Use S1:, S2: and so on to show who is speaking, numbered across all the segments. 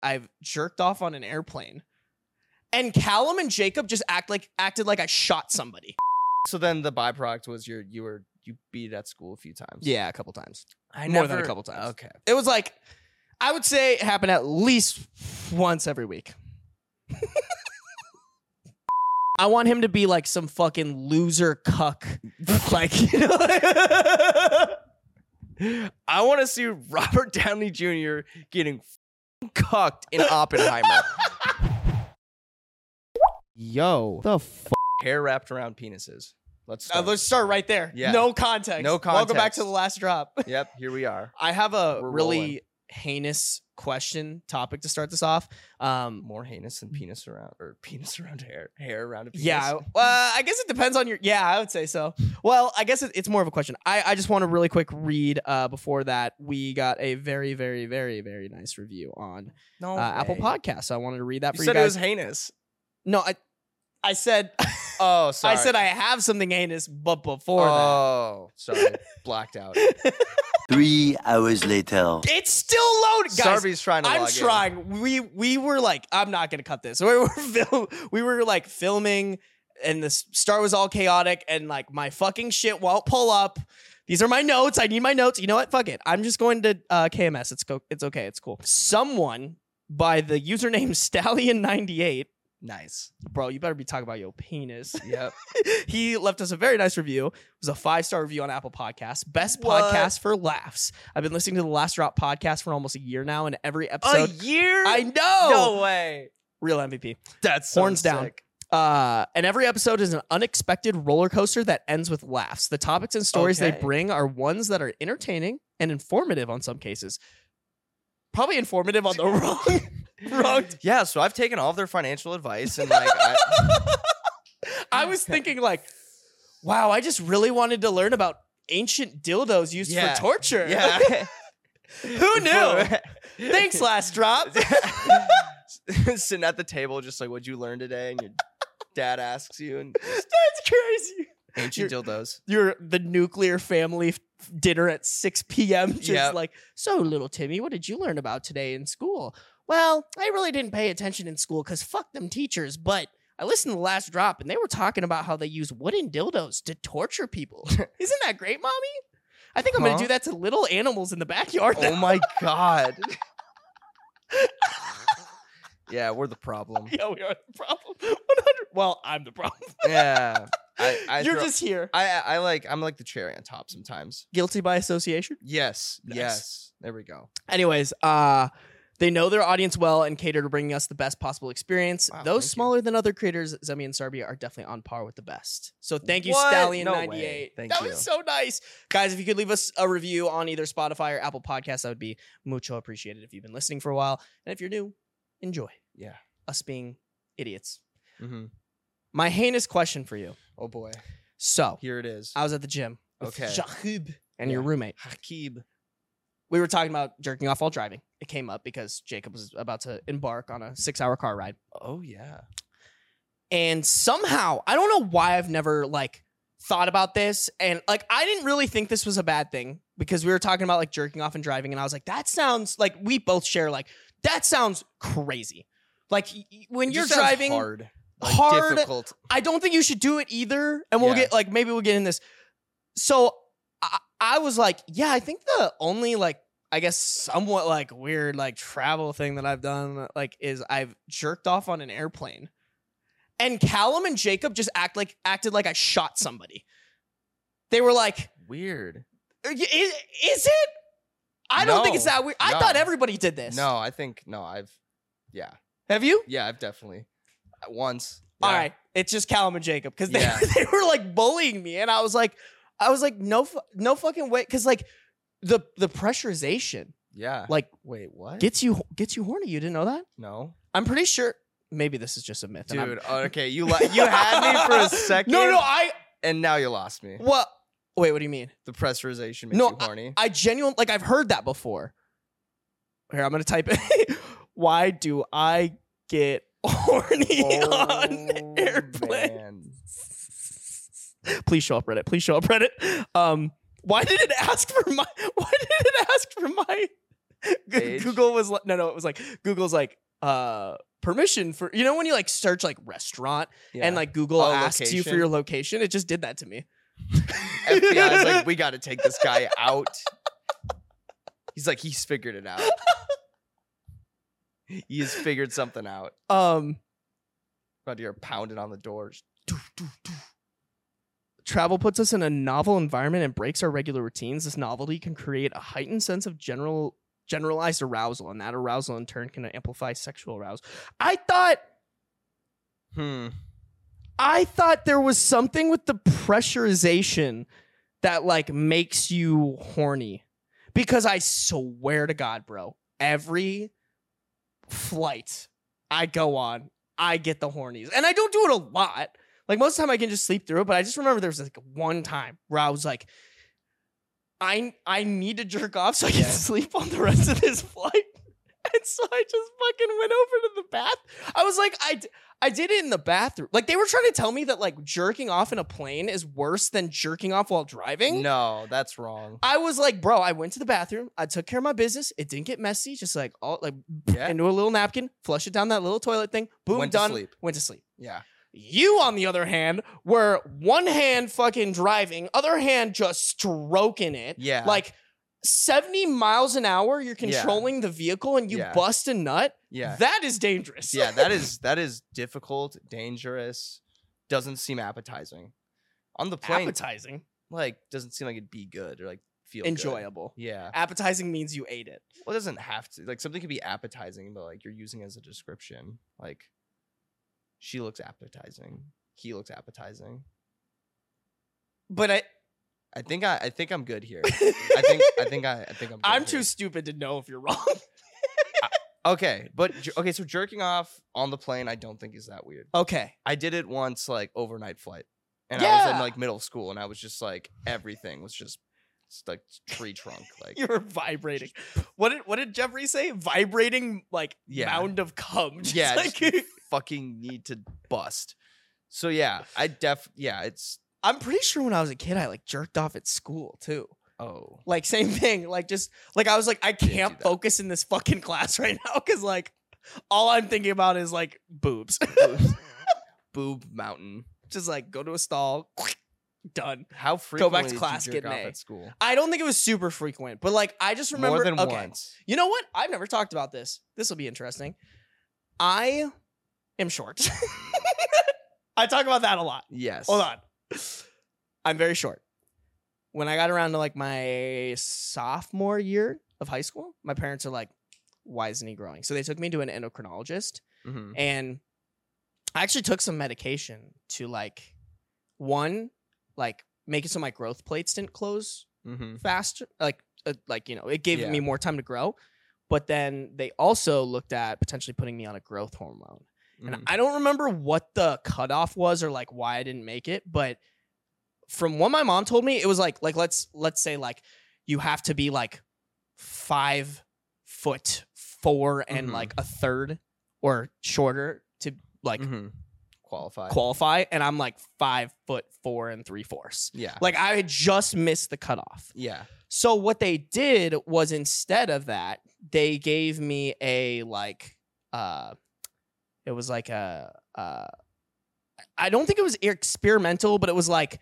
S1: I've jerked off on an airplane. And Callum and Jacob just acted like I shot somebody.
S2: So then the byproduct was you beat at school a few times.
S1: Yeah, a couple times.
S2: I
S1: More than a couple times.
S2: Okay.
S1: It was like, I would say it happened at least once every week. I want him to be like some fucking loser cuck. Like, you know?
S2: I want to see Robert Downey Jr. getting cucked in Oppenheimer. Yo, the hair wrapped around penises. Let's
S1: start right there.
S2: Yeah.
S1: No context.
S2: No context.
S1: Welcome back to the last drop.
S2: Yep, here we are.
S1: I have a
S2: We're
S1: really
S2: rolling.
S1: heinous topic to start this off.
S2: More heinous than penis around hair around a penis.
S1: Yeah, I guess it depends on your. Yeah, I would say so. Well, I guess it's more of a question. I just want to really quick read. Before that, we got a very, very, very, very nice review on Apple Podcasts. So I wanted to read that for you
S2: said
S1: guys.
S2: it was heinous.
S1: No, I said.
S2: Oh, sorry.
S1: I said I have something heinous, but before that.
S2: Oh, sorry. Blacked out.
S3: 3 hours later.
S1: It's still loaded, guys.
S2: Sarby's trying to
S1: I'm
S2: log in.
S1: trying. We were like, I'm not gonna cut this. We were like filming, and the start was all chaotic, and like my fucking shit won't pull up. These are my notes. I need my notes. You know what? Fuck it. I'm just going to KMS. It's okay. It's cool. Someone by the username Stallion98.
S2: Nice.
S1: Bro, you better be talking about your penis.
S2: Yep.
S1: He left us a very nice review. It was a 5-star review on Apple Podcasts. Best
S2: What?
S1: podcast for laughs. I've been listening to the Last Drop podcast for almost a year now, and every episode.
S2: A year?
S1: I know.
S2: No way.
S1: Real MVP.
S2: That's
S1: Horns down.
S2: sick.
S1: And every episode is an unexpected roller coaster that ends with laughs. The topics and stories they
S2: Okay.
S1: bring are ones that are entertaining and informative on some cases. Probably informative on the wrong.
S2: Yeah, so I've taken all of their financial advice and like
S1: I was thinking like, wow, I just really wanted to learn about ancient dildos used
S2: Yeah.
S1: for torture.
S2: Yeah.
S1: Who knew? Thanks, Last Drop.
S2: Sitting at the table just like, what'd you learn today? And your dad asks you and
S1: That's crazy.
S2: ancient dildos.
S1: You're the nuclear family dinner at 6 p.m. Just
S2: Yep.
S1: like, so little Timmy, what did you learn about today in school? Well, I really didn't pay attention in school because fuck them teachers, but I listened to the Last Drop and they were talking about how they use wooden dildos to torture people. Isn't that great, mommy? I think I'm going
S2: Huh?
S1: to do that to little animals in the backyard.
S2: Oh my God. Yeah, we're the problem.
S1: Yeah, we are the problem. 100. Well, I'm the problem.
S2: Yeah.
S1: You're just here.
S2: I'm like the cherry on top sometimes.
S1: Guilty by association.
S2: Yes.
S1: Nice.
S2: Yes. There we go.
S1: Anyways, they know their audience well and cater to bringing us the best possible experience.
S2: Wow,
S1: Those
S2: thank you.
S1: smaller than other creators, Zemi and Sarbi, are definitely on par with the best. So thank you,
S2: What?
S1: Stallion98.
S2: No way. Thank
S1: that
S2: you.
S1: was so nice. Guys, if you could leave us a review on either Spotify or Apple Podcasts, that would be mucho appreciated if you've been listening for a while. And if you're new, enjoy
S2: Yeah.
S1: us being idiots.
S2: Mm-hmm.
S1: My heinous question for you.
S2: Oh boy.
S1: So,
S2: Here it is.
S1: I was at the gym with
S2: Okay.
S1: Shahib and your
S2: Yeah.
S1: roommate.
S2: Hakib.
S1: We were talking about jerking off while driving. It came up because Jacob was about to embark on a 6-hour car ride.
S2: Oh yeah.
S1: And somehow, I don't know why I've never like thought about this. And like, I didn't really think this was a bad thing because we were talking about like jerking off and driving. And I was like, that sounds like we both share like, that sounds crazy. Like when
S2: It
S1: you're
S2: just sounds
S1: driving,
S2: hard.
S1: hard.
S2: Difficult.
S1: I don't think you should do it either. And we'll
S2: Yeah.
S1: get like, maybe we'll get in this. So I was like, yeah, I think the only like, I guess somewhat like weird like travel thing that I've done like is I've jerked off on an airplane. And Callum and Jacob just acted like I shot somebody. They were like,
S2: Weird.
S1: Is it? I don't think it's
S2: No.
S1: that weird. I
S2: No.
S1: thought everybody did this.
S2: No, I think I've
S1: Have you?
S2: yeah, I've definitely once.
S1: All
S2: Yeah.
S1: right. It's just Callum and Jacob because they,
S2: Yeah.
S1: they were like bullying me. And I was like, no fucking way. Cause like the pressurization
S2: Yeah.
S1: like
S2: Wait, what?
S1: gets you horny. You didn't know that?
S2: No.
S1: I'm pretty sure. Maybe this is just a myth. and I'm-
S2: Dude, okay, you had me for a second.
S1: No,
S2: and now you lost me.
S1: what? Wait, what do you mean?
S2: The pressurization makes
S1: No,
S2: you horny.
S1: I genuinely, like, I've heard that before. Here, I'm going to type it. Why do I get horny on airplane?
S2: Man.
S1: Please show up Reddit. Why did it ask for my
S2: Page?
S1: Google was like, no, it was like Google's like permission for, you know, when you like search like restaurant
S2: Yeah.
S1: and like Google
S2: Oh,
S1: asks you for
S2: location?
S1: your location, it just did that to me.
S2: FBI is like, we got to take this guy out. He's like, he's figured it out. He has figured something out. About to hear pounding on the doors.
S1: Travel puts us in a novel environment and breaks our regular routines. This novelty can create a heightened sense of generalized arousal, and that arousal in turn can amplify sexual arousal. I thought there was something with the pressurization that like makes you horny. Because I swear to God, bro, every flight I go on, I get the hornies. And I don't do it a lot. Like most of the time I can just sleep through it, but I just remember there was like one time where I was like, I need to jerk off so I can sleep on the rest of this flight. And so I just fucking went over to the bath. I was like, I did it in the bathroom. Like they were trying to tell me that like jerking off in a plane is worse than jerking off while driving.
S2: No, that's wrong.
S1: I was like, bro, I went to the bathroom. I took care of my business. It didn't get messy. Just like all like into a little napkin, flush it down that little toilet thing. Boom,
S2: Went to
S1: done.
S2: sleep.
S1: Went to sleep.
S2: Yeah.
S1: You, on the other hand, were one hand fucking driving, other hand just stroking it.
S2: Yeah.
S1: Like 70 miles an hour, you're controlling the vehicle and you bust a nut.
S2: Yeah.
S1: That is dangerous.
S2: Yeah, that is difficult, dangerous, doesn't seem appetizing. On the plane,
S1: Appetizing.
S2: like, doesn't seem like it'd be good or like feel
S1: Enjoyable.
S2: Good. Yeah.
S1: Appetizing means you ate it.
S2: Well, it doesn't have to. Like, something could be appetizing, but like you're using it as a description. Like, she looks appetizing. He looks appetizing.
S1: But
S2: I think I'm good here. I think I'm good
S1: I'm
S2: here.
S1: too stupid to know if you're wrong.
S2: Okay, but so jerking off on the plane I don't think is that weird.
S1: Okay.
S2: I did it once, like overnight flight, and I was in
S1: Yeah.
S2: like middle school, and I was just like everything was just like tree trunk, like
S1: You were vibrating. What did Jeffrey say? Vibrating like mound of cum. Just
S2: yeah,
S1: like,
S2: just fucking need to bust. So yeah, it's
S1: I'm pretty sure when I was a kid, I like jerked off at school too.
S2: oh
S1: Like same thing. Like just like I was like, I can't
S2: do that.
S1: focus in this fucking class right now because like all I'm thinking about is like boobs.
S2: boob mountain.
S1: Just like go to a stall, done.
S2: How frequently
S1: back to
S2: did
S1: class,
S2: you
S1: get
S2: jerk
S1: an
S2: off
S1: A.
S2: at school?
S1: I don't think it was super frequent, but like I just remember
S2: More than
S1: okay.
S2: once.
S1: You know what? I've never talked about this. This will be interesting. I am short. I talk about that a lot.
S2: Yes.
S1: Hold on. I'm very short. When I got around to like my sophomore year of high school, my parents are like, why isn't he growing? So they took me to an endocrinologist
S2: Mm-hmm.
S1: and I actually took some medication to like, one, like make it so my growth plates didn't close
S2: Mm-hmm.
S1: faster. Like you know, it gave
S2: Yeah.
S1: me more time to grow. But then they also looked at potentially putting me on a growth hormone. And I don't remember what the cutoff was or like why I didn't make it, but from what my mom told me, it was like let's say like you have to be like 5'4" and
S2: Mhm.
S1: like a third or shorter to like
S2: Qualify.
S1: qualify. And I'm like 5'4" and 3/4.
S2: Yeah.
S1: Like I had just missed the cutoff.
S2: Yeah.
S1: So what they did was instead of that, they gave me a like it was like a I don't think it was experimental, but it was like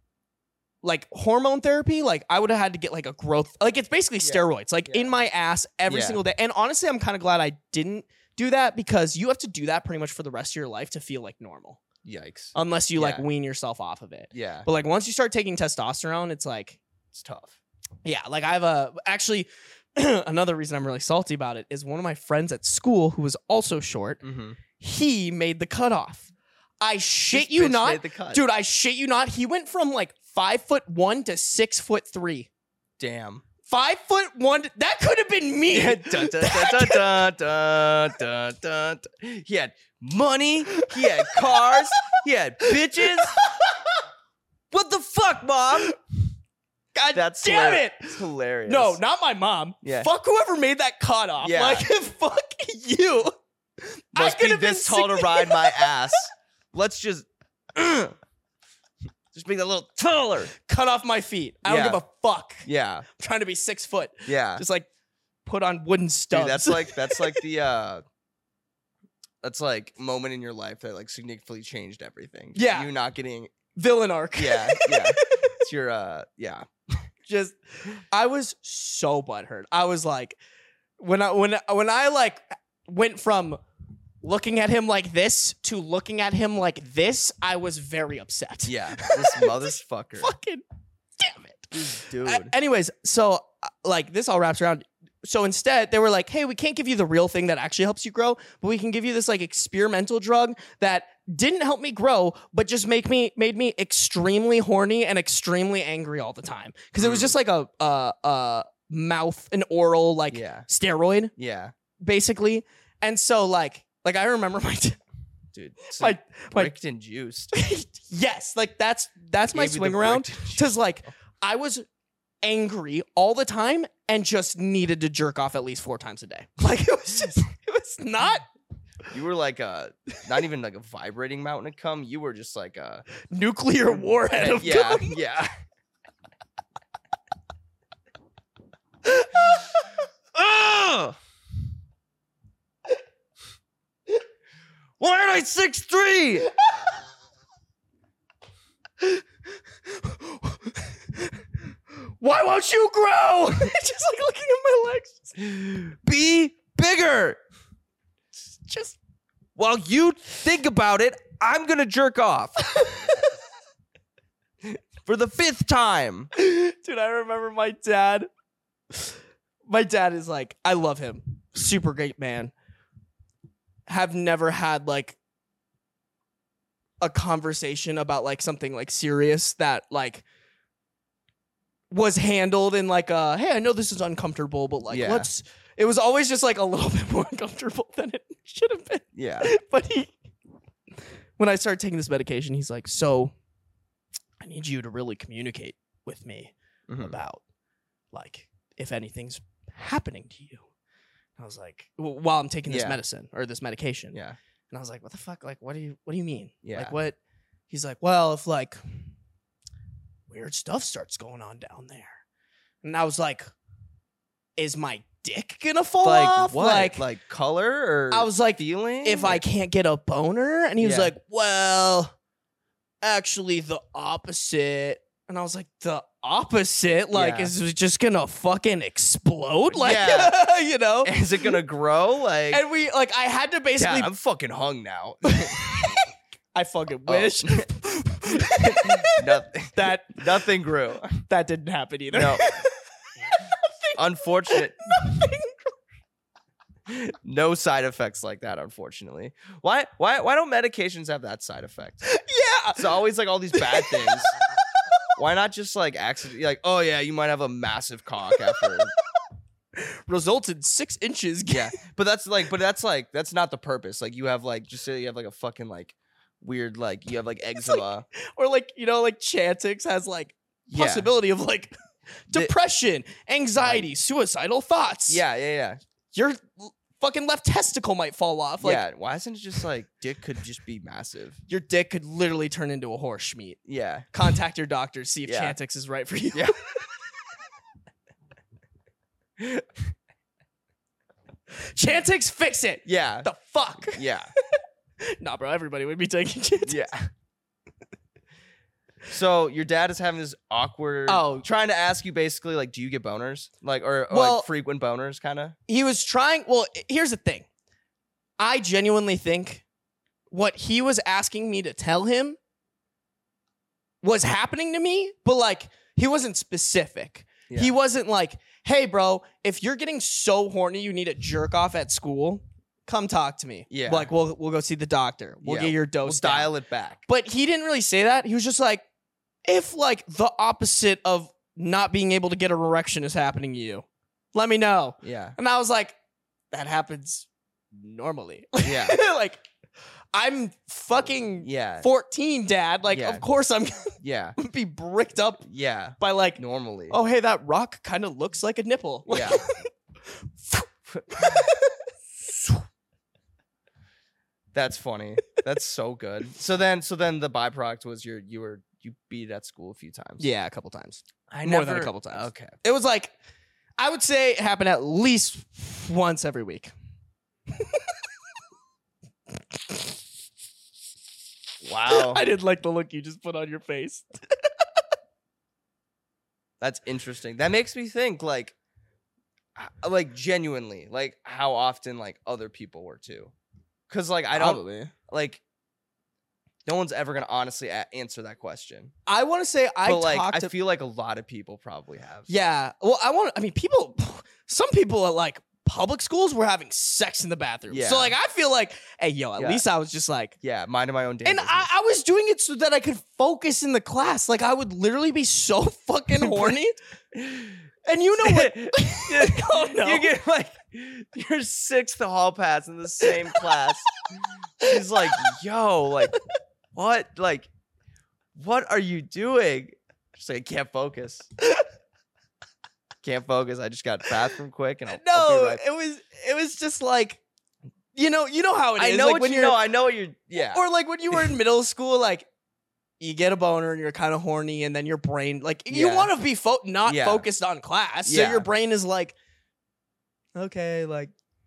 S1: hormone therapy. Like I would have had to get like a growth, like it's basically steroids, like in my ass every
S2: Yeah.
S1: single day. And honestly, I'm kind of glad I didn't do that because you have to do that pretty much for the rest of your life to feel like normal,
S2: Yikes.
S1: unless you like
S2: Yeah.
S1: wean yourself off of it.
S2: Yeah.
S1: But like once you start taking testosterone, it's like,
S2: It's tough.
S1: yeah, like I have actually another reason I'm really salty about it is one of my friends at school who was also short.
S2: Mm-hmm.
S1: He made the cutoff. I shit you not,
S2: The cut.
S1: dude. I shit you not. He went from like 5'1" to 6'3".
S2: Damn.
S1: 5'1". That could have been me.
S2: Dun, dun, dun, dun, dun, dun, dun, dun. He had money. He had cars. He had bitches. What the fuck, mom?
S1: God
S2: That's
S1: damn
S2: hilarious.
S1: it.
S2: It's hilarious.
S1: No, not my mom.
S2: Yeah.
S1: Fuck whoever made that cutoff.
S2: Yeah.
S1: Like fuck you. I
S2: Must
S1: could
S2: be
S1: have been
S2: this tall to ride my ass. Let's just make that a little taller.
S1: cut off my feet. I don't
S2: Yeah.
S1: give a fuck.
S2: Yeah.
S1: I'm trying to be 6 foot.
S2: Yeah.
S1: Just like put on wooden stubs.
S2: Dude, that's like the that's like moment in your life that like significantly changed everything.
S1: Yeah.
S2: You not getting
S1: villain arc.
S2: yeah. It's your yeah.
S1: Just I was so butthurt. I was like, when I like went from looking at him like this to looking at him like this, I was very upset.
S2: Yeah. This motherfucker.
S1: Fucking damn it.
S2: This dude.
S1: Anyways, so like this all wraps around. So instead, they were like, hey, we can't give you the real thing that actually helps you grow, but we can give you this like experimental drug that didn't help me grow, but just made me extremely horny and extremely angry all the time. Because it was just like a mouth, an oral like steroid,
S2: Yeah.
S1: basically. And so like I remember my
S2: Dude.
S1: my
S2: bricked and juiced.
S1: yes, like that's my
S2: Gave you
S1: swing
S2: the
S1: around.
S2: bricked and juiced.
S1: Because like I was angry all the time and just needed to jerk off at least 4 times a day. Like it was not
S2: You were like not even like a vibrating mountain of cum. You were just like a
S1: nuclear warhead of
S2: yeah,
S1: cum.
S2: yeah. Ugh! Why aren't I 6'3"?
S1: Why won't you grow? Just like looking at my legs.
S2: Be bigger.
S1: Just
S2: While you think about it, I'm gonna jerk off. For the 5th time.
S1: dude, I remember my dad. My dad is like, I love him. Super great man. Have never had like a conversation about like something like serious that like was handled in like a, hey, I know this is uncomfortable, but like let's, it was always just like a little bit more uncomfortable than it should have been.
S2: Yeah.
S1: But when I started taking this medication, he's like, so I need you to really communicate with me about like if anything's happening to you. I was like, while I'm taking this medicine or this medication.
S2: Yeah.
S1: And I was like, what the fuck? Like, what do you mean?
S2: Yeah.
S1: Like what? He's like, well, if like weird stuff starts going on down there. And I was like, is my dick gonna fall
S2: Like
S1: off?
S2: what? Like color or
S1: I was like,
S2: feeling?
S1: if I can't get a boner? And he was like, well, actually the opposite. And I was like, the opposite? Like, is it just gonna fucking explode? Like, you know?
S2: Is it gonna grow? Like,
S1: And we, like, I had to basically,
S2: yeah, I'm fucking hung now.
S1: I fucking wish.
S2: Nothing. Nothing grew.
S1: That didn't happen either.
S2: No. Unfortunate. No side effects like that, unfortunately. Why don't medications have that side effect?
S1: Yeah.
S2: It's always like all these bad things. Why not just like accident? Like, oh yeah, you might have a massive cock after.
S1: Resulted 6 inches.
S2: Yeah, but that's not the purpose. Like you have like just say you have like a fucking like weird like you have like eczema
S1: Or like, you know, like Chantix has like possibility of like depression, anxiety, suicidal thoughts.
S2: Yeah.
S1: Your fucking left testicle might fall off. Like,
S2: Yeah, why isn't it just like dick could just be massive?
S1: your dick could literally turn into a horse schmeat.
S2: Yeah.
S1: Contact your doctor, see if
S2: Yeah.
S1: Chantix is right for you.
S2: Yeah.
S1: Chantix, fix it.
S2: Yeah.
S1: The fuck?
S2: Yeah.
S1: Nah, bro, everybody would be taking Chantix.
S2: Yeah. So your dad is having this awkward trying to ask you basically like, do you get boners? Like or like frequent boners kind of?
S1: He was trying, well, here's the thing. I genuinely think what he was asking me to tell him was happening to me, but like he wasn't specific.
S2: Yeah.
S1: He wasn't like, hey, bro, if you're getting so horny you need a jerk off at school, come talk to me.
S2: Yeah.
S1: Like we'll go see the doctor. We'll get your dose
S2: We'll
S1: down.
S2: dial it back.
S1: But he didn't really say that. He was just like, if like the opposite of not being able to get an erection is happening to you, let me know.
S2: Yeah.
S1: And I was like, that happens normally.
S2: Yeah.
S1: Like, I'm fucking
S2: 14,
S1: 14, Dad. Like, of course I'm
S2: Yeah.
S1: gonna be bricked up
S2: Yeah.
S1: by like,
S2: Normally.
S1: oh, hey, that rock kind of looks like a nipple.
S2: Yeah. That's funny. That's so good. So then the byproduct was you beat it at school a few times.
S1: Yeah, a couple times.
S2: I
S1: More than a couple times.
S2: Okay.
S1: It was like, I would say it happened at least once every week.
S2: Wow.
S1: I didn't like the look you just put on your face.
S2: That's interesting. That makes me think, like genuinely, like how often like other people were too. Because like I don't
S1: Probably.
S2: like. No one's ever gonna honestly answer that question.
S1: I want to say I
S2: feel like a lot of people probably have.
S1: Yeah. Well, I mean, some people at like public schools were having sex in the bathroom.
S2: Yeah.
S1: So like, I feel like, hey, yo, at
S2: Yeah.
S1: least I was just like,
S2: Yeah, minding my own damn
S1: and
S2: business.
S1: I was doing it so that I could focus in the class. Like I would literally be so fucking horny. And you know what? Oh, no.
S2: You get like your sixth hall pass in the same class. She's like, yo, like, what? Like, what are you doing? Just like, I can't focus. Can't focus. I just got to the bathroom quick and I'll be right.
S1: it was just like, you know how it is.
S2: I know
S1: like
S2: what
S1: when
S2: you know. I know what you're. Yeah.
S1: Or like when you were in middle school, like you get a boner and you're kind of horny, and then your brain, like, you
S2: Yeah.
S1: want to be not
S2: Yeah.
S1: focused on class, so
S2: Yeah.
S1: your brain is like, okay, like,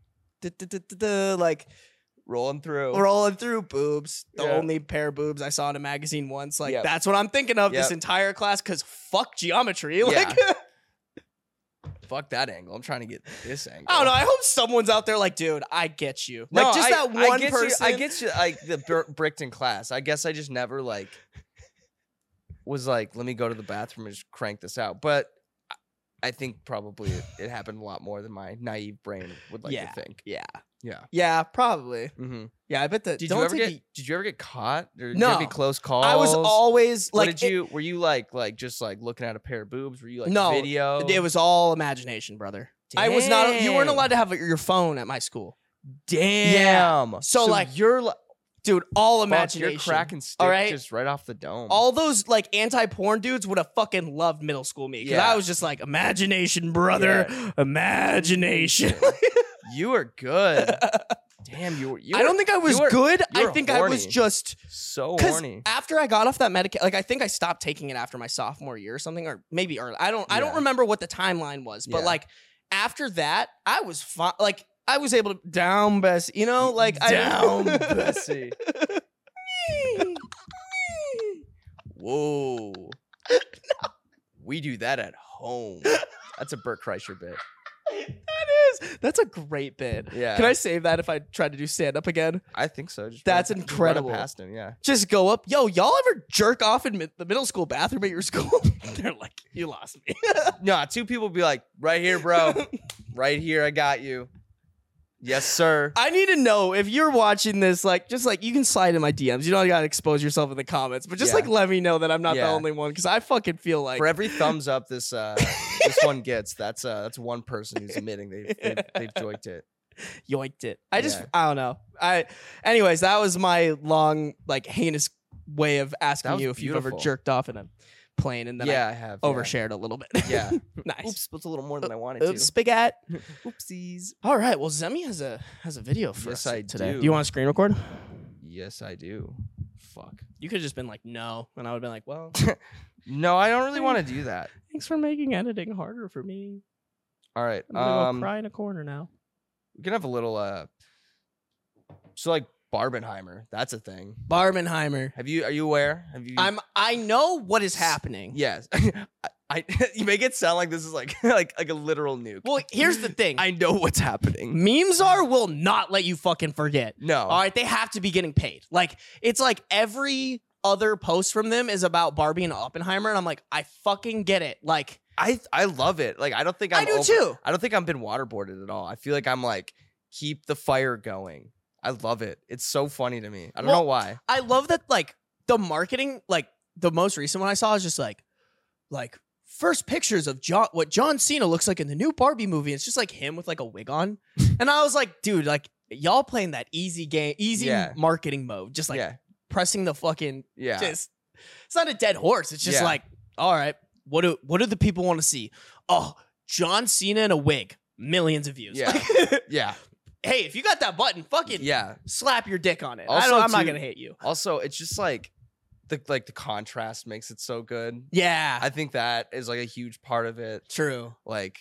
S1: like
S2: rolling through.
S1: rolling through boobs. The
S2: Yeah.
S1: only pair of boobs I saw in a magazine once. Like
S2: Yep.
S1: that's what I'm thinking of this
S2: Yep.
S1: entire class. Because fuck geometry.
S2: Yeah.
S1: Like
S2: Fuck that angle. I'm trying to get this angle.
S1: I don't know. I hope someone's out there like, dude, I get you.
S2: No,
S1: Like just that one
S2: get
S1: person.
S2: You, I get you. Like the Brickton class. I guess I just never like was like, let me go to the bathroom and just crank this out. But I think probably it happened a lot more than my naive brain would like
S1: Yeah.
S2: to think.
S1: Yeah.
S2: Yeah.
S1: Yeah, probably.
S2: Mm-hmm.
S1: Yeah, I bet that.
S2: Did
S1: don't
S2: you ever
S1: take
S2: get? Did you ever get caught? Or did
S1: No.
S2: you ever get close calls?
S1: I was always
S2: What
S1: like,
S2: did you? Were you like just like looking at a pair of boobs? Were you like
S1: No,
S2: video?
S1: it was all imagination, brother. I was not. You weren't allowed to have your phone at my school,
S2: Damn.
S1: So, like,
S2: you're like,
S1: dude. All
S2: fuck,
S1: imagination.
S2: you're cracking stick
S1: all right?
S2: just right off the dome.
S1: All those like anti-porn dudes would have fucking loved middle school me because
S2: Yeah.
S1: I was just like imagination, brother, imagination.
S2: You were good. Damn, you were.
S1: I don't think I was good.
S2: you
S1: I
S2: were
S1: think I was
S2: horny.
S1: just
S2: So
S1: because
S2: horny.
S1: after I got off that medication, like I think I stopped taking it after my sophomore year or something, or maybe early. I don't
S2: Yeah.
S1: remember what the timeline was, but
S2: Yeah.
S1: like after that, I was fine. Like I was able to down Bessie, you know, like
S2: Down Bessie. Whoa. We do that at home. That's a Bert Kreischer bit.
S1: That's a great bit.
S2: Yeah.
S1: Can I save that if I try to do stand up again?
S2: I think so.
S1: That's
S2: run it
S1: incredible.
S2: past him, yeah.
S1: Just go up, yo, y'all ever jerk off in the middle school bathroom at your school? They're like, you lost me.
S2: No, two people be like, right here, bro. Right here, I got you. Yes, sir.
S1: I need to know if you're watching this, like, just like you can slide in my DMs. You don't gotta expose yourself in the comments, but just
S2: Yeah.
S1: like let me know that I'm not the
S2: Yeah.
S1: only one because I fucking feel like
S2: For every thumbs up this this one gets, that's one person who's admitting they've joiked it.
S1: yoinked it. I
S2: Yeah.
S1: don't know. Anyways, that was my long, like, heinous way of asking
S2: was
S1: you if you've ever
S2: beautiful.
S1: jerked off in a plane and then
S2: Yeah,
S1: I
S2: I have.
S1: overshared a little bit.
S2: Yeah.
S1: Nice.
S2: Oops, that's a little more than I wanted
S1: Oops,
S2: to.
S1: spaghetti.
S2: Oopsies.
S1: All right. Well, Zemi has a video for
S2: Yes,
S1: us
S2: I
S1: today.
S2: do.
S1: Do you want to screen record?
S2: Yes, I do. Fuck.
S1: You could have just been like, no, and I would have been like, well,
S2: No, I don't really want to do that.
S1: thanks for making editing harder for me.
S2: All right.
S1: I'm gonna go cry in a corner now.
S2: We can have a little so like Barbenheimer, that's a thing.
S1: Barbenheimer.
S2: Are you aware? Have you
S1: I know what is happening.
S2: Yes. I you make it sound like this is like like a literal nuke.
S1: Well, here's the thing.
S2: I know what's happening.
S1: Memes will not let you fucking forget.
S2: No.
S1: All right, they have to be getting paid. Like, it's like every other post from them is about Barbie and Oppenheimer, and I'm like, I fucking get it. Like,
S2: I love it. Like I don't think
S1: I
S2: I'm
S1: do too.
S2: I don't think I've been waterboarded at all. I feel like I'm like keep the fire going. I love it. It's so funny to me. I don't know why.
S1: I love that, like, the marketing, like, the most recent one I saw is just like first pictures of what John Cena looks like in the new Barbie movie. It's just like him with like a wig on. And I was like, dude, like, y'all playing that easy
S2: Yeah.
S1: marketing mode. Just like
S2: yeah.
S1: pressing the fucking,
S2: Yeah.
S1: just, it's not a dead horse. It's just
S2: Yeah.
S1: like, all right, what do the people want to see? Oh, John Cena in a wig, millions of views.
S2: Yeah.
S1: Like,
S2: Yeah.
S1: hey, if you got that button, fucking
S2: Yeah.
S1: slap your dick on it.
S2: Also,
S1: I'm not
S2: too-
S1: gonna hate you.
S2: Also, it's just like the contrast makes it so good.
S1: Yeah,
S2: I think that is like a huge part of it.
S1: true.
S2: Like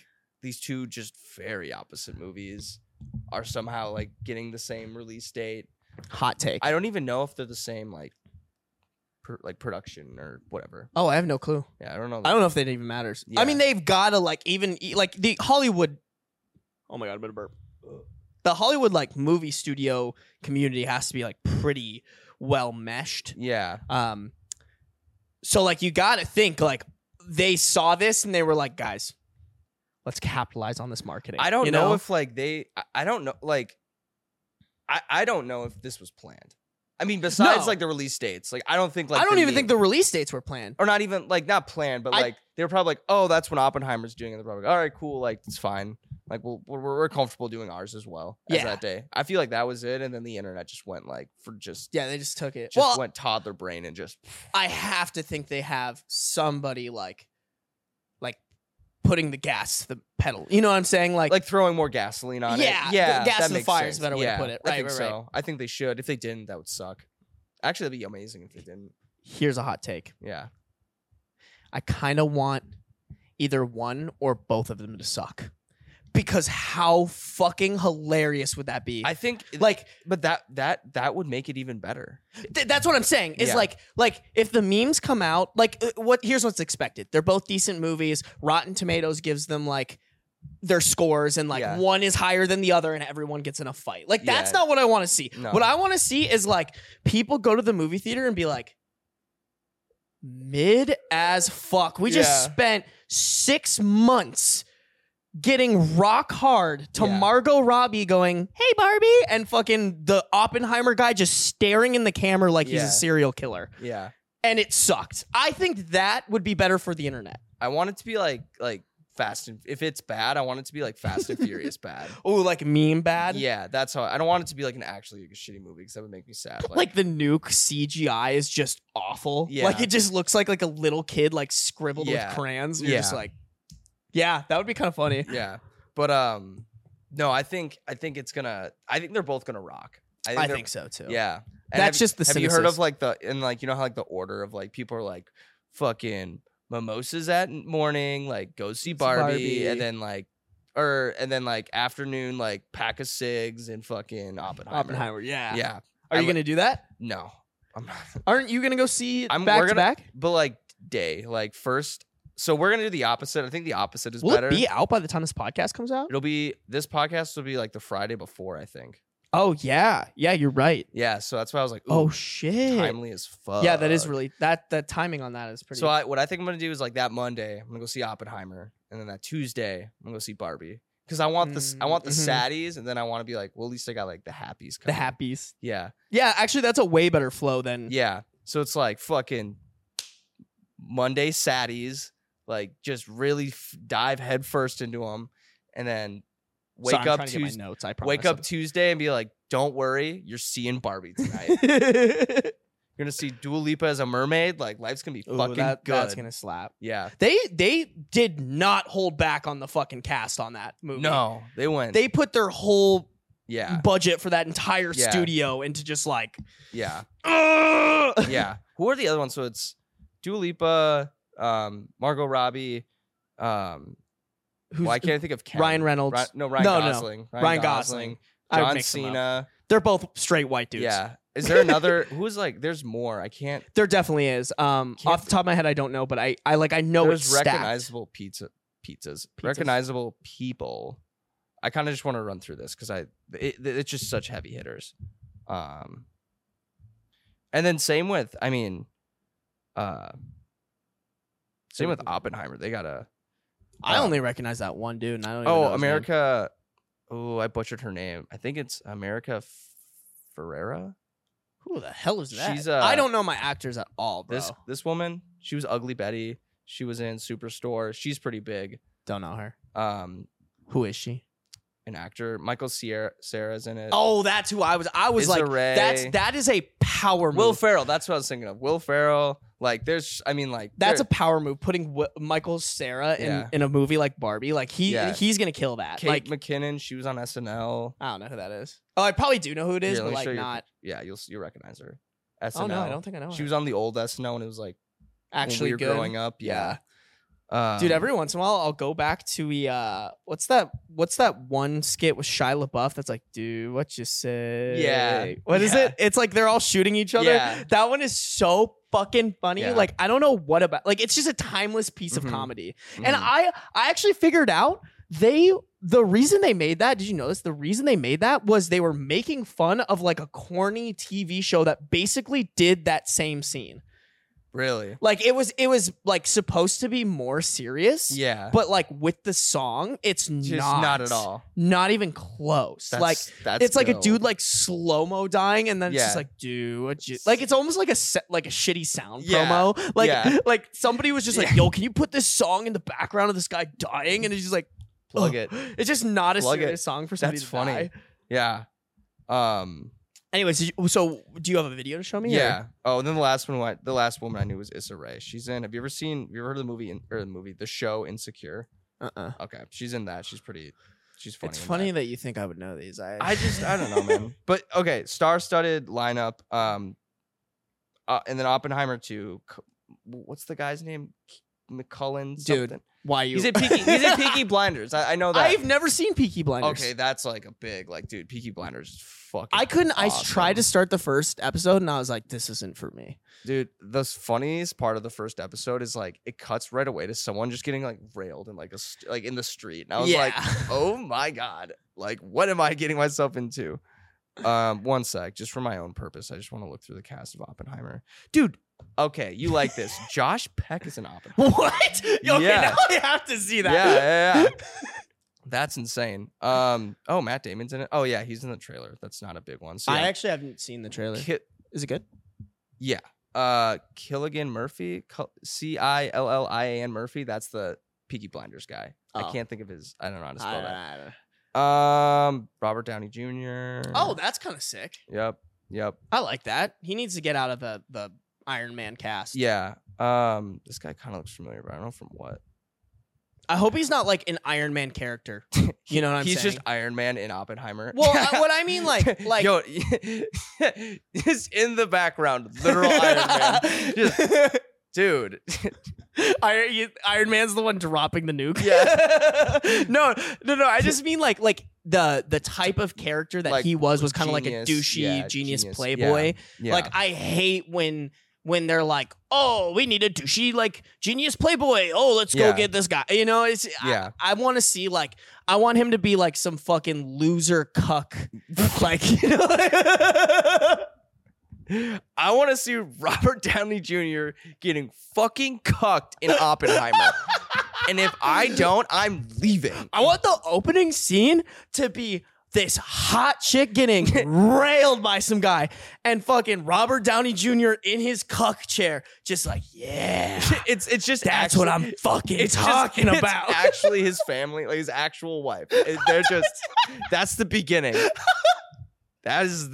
S2: these two just very opposite movies are somehow like getting the same release date.
S1: Hot take.
S2: I don't even know if they're the same like production or whatever.
S1: Oh, I have no clue.
S2: Yeah, I don't know.
S1: I don't know if that even matters. I
S2: Yeah.
S1: mean, they've got to like even like the Hollywood. Oh my god, I'm gonna burp. The Hollywood like movie studio community has to be like pretty well meshed.
S2: Yeah.
S1: So like you got to think like they saw this and they were like, guys, let's capitalize on this marketing.
S2: I don't
S1: you
S2: know if like I don't know like I don't know if this was planned. I mean, besides
S1: No.
S2: like the release dates, like I don't think like
S1: I don't
S2: the
S1: even think the release dates were planned.
S2: or not even like not planned, but like they were probably like, oh, that's when Oppenheimer's doing it. They're probably like, all right, cool, like it's fine. Like we're comfortable doing ours as well as
S1: Yeah.
S2: that day. I feel like that was it, and then the internet just went like
S1: Yeah, they just took it.
S2: just
S1: Well,
S2: went toddler brain and just
S1: I have to think they have somebody like putting the gas to the pedal. You know what I'm saying? Like
S2: throwing more gasoline on
S1: Yeah,
S2: it. Yeah,
S1: gas
S2: that
S1: in the
S2: makes
S1: fire is
S2: sense.
S1: a better way to
S2: Yeah,
S1: put it.
S2: I
S1: Right,
S2: think
S1: right,
S2: so. I think they should. If they didn't, that would suck. Actually, that'd be amazing if they didn't.
S1: here's a hot take.
S2: Yeah.
S1: I kind of want either one or both of them to suck. Because how fucking hilarious would that be?
S2: I think
S1: like
S2: but that would make it even better.
S1: that's what I'm saying. Is
S2: Yeah.
S1: like if the memes come out, like here's what's expected. They're both decent movies. Rotten Tomatoes gives them like their scores and like
S2: Yeah.
S1: one is higher than the other and everyone gets in a fight. Like that's
S2: Yeah.
S1: not what I want to see.
S2: No.
S1: What I want to see is like people go to the movie theater and be like mid as fuck. We just
S2: Yeah.
S1: spent 6 months getting rock hard to
S2: Yeah.
S1: Margot Robbie going, "Hey Barbie," and fucking the Oppenheimer guy just staring in the camera like he's
S2: Yeah.
S1: a serial killer.
S2: Yeah.
S1: And it sucked. I think that would be better for the internet.
S2: I want it to be like Fast and if it's bad, I want it to be like Fast and Furious bad.
S1: Oh, like meme bad?
S2: Yeah, that's how I don't want it to be like actually a shitty movie because that would make me sad.
S1: Like the nuke CGI is just awful.
S2: Yeah.
S1: Like it just looks like a little kid like scribbled
S2: Yeah.
S1: with crayons. You're just
S2: Yeah.
S1: like, yeah, that would be kind of funny.
S2: yeah. But no, I think it's gonna I think they're both gonna rock.
S1: I
S2: they're-
S1: think so too.
S2: Yeah.
S1: That's just the
S2: Have you heard of
S1: cynicism.
S2: like like you know how like the order of like people are like fucking mimosas at morning, like go see Barbie, and then like afternoon like pack of cigs and fucking Oppenheimer.
S1: Yeah.
S2: Yeah.
S1: Are you gonna do that?
S2: No. I'm not.
S1: Aren't you gonna go see
S2: we're
S1: back to
S2: gonna-
S1: back?
S2: But like day, like first. So we're gonna do the opposite. I think the opposite is
S1: Will
S2: better.
S1: it be out by the time this podcast comes out?
S2: It'll be this podcast will be like the Friday before, I think.
S1: Oh yeah, yeah, you're right.
S2: Yeah, so that's why I was like,
S1: Oh
S2: ooh,
S1: shit.
S2: timely as fuck.
S1: Yeah, that is really that timing on that is pretty.
S2: So what I think I'm gonna do is like that Monday, I'm gonna go see Oppenheimer, and then that Tuesday, I'm gonna go see Barbie. Because I want the
S1: Mhm.
S2: saddies, and then I want to be like, well, at least I got like the happies.
S1: the
S2: Coming.
S1: happies.
S2: Yeah,
S1: Yeah, actually, that's a way better flow than.
S2: yeah. So it's like fucking Monday saddies, like just really dive headfirst into them, and then wake
S1: Sorry, I'm
S2: up
S1: trying to get my
S2: Tuesday.
S1: notes. I promise.
S2: Wake up Tuesday and be like, don't worry, you're seeing Barbie tonight. You're gonna see Dua Lipa as a mermaid. Like life's gonna be fucking good.
S1: That's gonna slap.
S2: Yeah.
S1: They did not hold back on the fucking cast on that movie.
S2: No, they went.
S1: They put their whole
S2: yeah.
S1: budget for that entire
S2: Yeah.
S1: studio into just like.
S2: Yeah.
S1: Ugh!
S2: Yeah. Who are the other ones? So it's Dua Lipa, Margot Robbie,
S1: Who's,
S2: I can't think of Ken.
S1: Ryan Reynolds.
S2: Ryan
S1: No,
S2: Gosling.
S1: Ryan Gosling. I would
S2: John
S1: mix them up.
S2: Cena.
S1: They're both straight white dudes.
S2: Yeah. Is there another? Who's like? There's more. I can't.
S1: There definitely is. Off the top of my head, I don't know, but I know
S2: There's
S1: it's stacked.
S2: recognizable pizzas. Recognizable people. I kind of just want to run through this because it's just such heavy hitters. And then same with same with Oppenheimer. They got a.
S1: I only recognize that one dude, and I don't. Even
S2: Oh,
S1: know his name.
S2: America. Oh, I butchered her name. I think it's America Ferrera.
S1: Who the hell is that?
S2: She's,
S1: I don't know my actors at all, bro.
S2: This woman. She was Ugly Betty. She was in Superstore. She's pretty big.
S1: Don't know her.
S2: Who
S1: Who is she?
S2: an actor. Michael Sarah's in it.
S1: Oh, that's who I was. I was
S2: Issa
S1: like,
S2: Rae.
S1: that is a power move.
S2: Will Ferrell. That's what I was thinking of. Will Ferrell. Like, there's. I mean, like,
S1: That's a
S2: there-
S1: power move. Putting Michael Cera
S2: Yeah.
S1: in a movie like Barbie, like
S2: Yeah.
S1: he's gonna kill that.
S2: Kate
S1: like
S2: McKinnon. She was on SNL.
S1: I don't know who that is. Oh, I probably do know who it is,
S2: Here, let
S1: but
S2: me
S1: like
S2: show you.
S1: not.
S2: Yeah, you'll recognize her. SNL.
S1: Oh no, I don't think I know.
S2: She
S1: her.
S2: was on the old SNL, and it was like
S1: actually
S2: when we were
S1: good.
S2: growing up. Yeah.
S1: Dude, every once in a while I'll go back to what's that one skit with Shia LaBeouf that's like, dude, what you say?
S2: Yeah.
S1: What is
S2: Yeah.
S1: it? It's like they're all shooting each other.
S2: Yeah.
S1: That one is so fucking funny.
S2: Yeah.
S1: Like, I don't know what about, like, it's just a timeless piece of
S2: Mhm.
S1: comedy.
S2: Mhm.
S1: And I actually figured out the reason they made that, did you notice? The reason they made that was they were making fun of like a corny TV show that basically did that same scene.
S2: Really?
S1: Like it was like supposed to be more serious.
S2: Yeah.
S1: But like with the song, it's
S2: just
S1: not
S2: not at all.
S1: Not even close. Like
S2: that's
S1: it's like a
S2: dope.
S1: dude like slow-mo dying, and then it's just
S2: Yeah.
S1: like, dude, what you like it's almost like like a shitty sound
S2: Yeah.
S1: promo. Like
S2: Yeah.
S1: like somebody was just like, yo, can you put this song in the background of this guy dying? And it's just like
S2: Plug
S1: ugh.
S2: it.
S1: It's just not a
S2: Plug it.
S1: serious song for somebody
S2: That's
S1: to
S2: funny.
S1: die.
S2: Yeah.
S1: Anyways, so do you have a video to show me? or-
S2: Yeah. Oh, and then the last woman I knew was Issa Rae. She's in. Have you ever heard of the show Insecure? Okay, she's in that. She's funny.
S1: It's
S2: in
S1: funny
S2: that.
S1: that you think I would know these. I
S2: don't know, man. But okay, star-studded lineup. And then Oppenheimer 2. What's the guy's name? McCullen.
S1: Dude,
S2: something.
S1: why you?
S2: He's in Peaky Blinders. I know that.
S1: I've never seen Peaky Blinders.
S2: Okay, that's like a big dude. Peaky Blinders is fucking.
S1: I couldn't. I
S2: awesome.
S1: tried to start the first episode and I was like, this isn't for me.
S2: Dude, the funniest part of the first episode is like it cuts right away to someone just getting like railed in like in the street, and I was like, oh my god, like what am I getting myself into? One sec, just for my own purpose, I just want to look through the cast of Oppenheimer, dude. Okay, you like this? Josh Peck is an Oppenheimer.
S1: What? Okay,
S2: Yeah.
S1: now I have to see that.
S2: Yeah. That's insane. Oh, Matt Damon's in it. Oh yeah, he's in the trailer. That's not a big one. So
S1: I
S2: yeah.
S1: actually haven't seen the trailer. Is it good?
S2: Yeah. Killian Murphy, Cillian Murphy. That's the Peaky Blinders guy. I
S1: Oh.
S2: can't think of his. I don't know how to spell that.
S1: I don't know.
S2: Robert Downey Jr.
S1: Oh, that's kind of sick.
S2: Yep.
S1: I like that. He needs to get out of the Iron Man cast.
S2: Yeah. This guy kind of looks familiar, but I don't know from what.
S1: I hope he's not like an Iron Man character. You know what I'm
S2: He's
S1: saying?
S2: just Iron Man in Oppenheimer.
S1: Well, what I mean, like
S2: yo, he's in the background, literal Iron Man. Just, dude.
S1: Iron Man's the one dropping the nuke.
S2: Yeah.
S1: no. I just mean like the type of character that
S2: Like,
S1: he was kind of like a
S2: genius,
S1: douchey
S2: yeah,
S1: genius
S2: genius,
S1: playboy.
S2: Yeah.
S1: Like I hate when they're like, oh, we need a douchey like genius playboy. Oh, let's go
S2: Yeah.
S1: get this guy. You know, it's
S2: Yeah.
S1: I want to see like I want him to be like some fucking loser cuck, like you know.
S2: I want to see Robert Downey Jr. getting fucking cucked in Oppenheimer. And if I don't, I'm leaving.
S1: I want the opening scene to be this hot chick getting railed by some guy and fucking Robert Downey Jr. in his cuck chair, just like, yeah,
S2: It's just
S1: that's what I'm fucking talking about.
S2: It's actually his family, like his actual wife. They're just that's the beginning. That is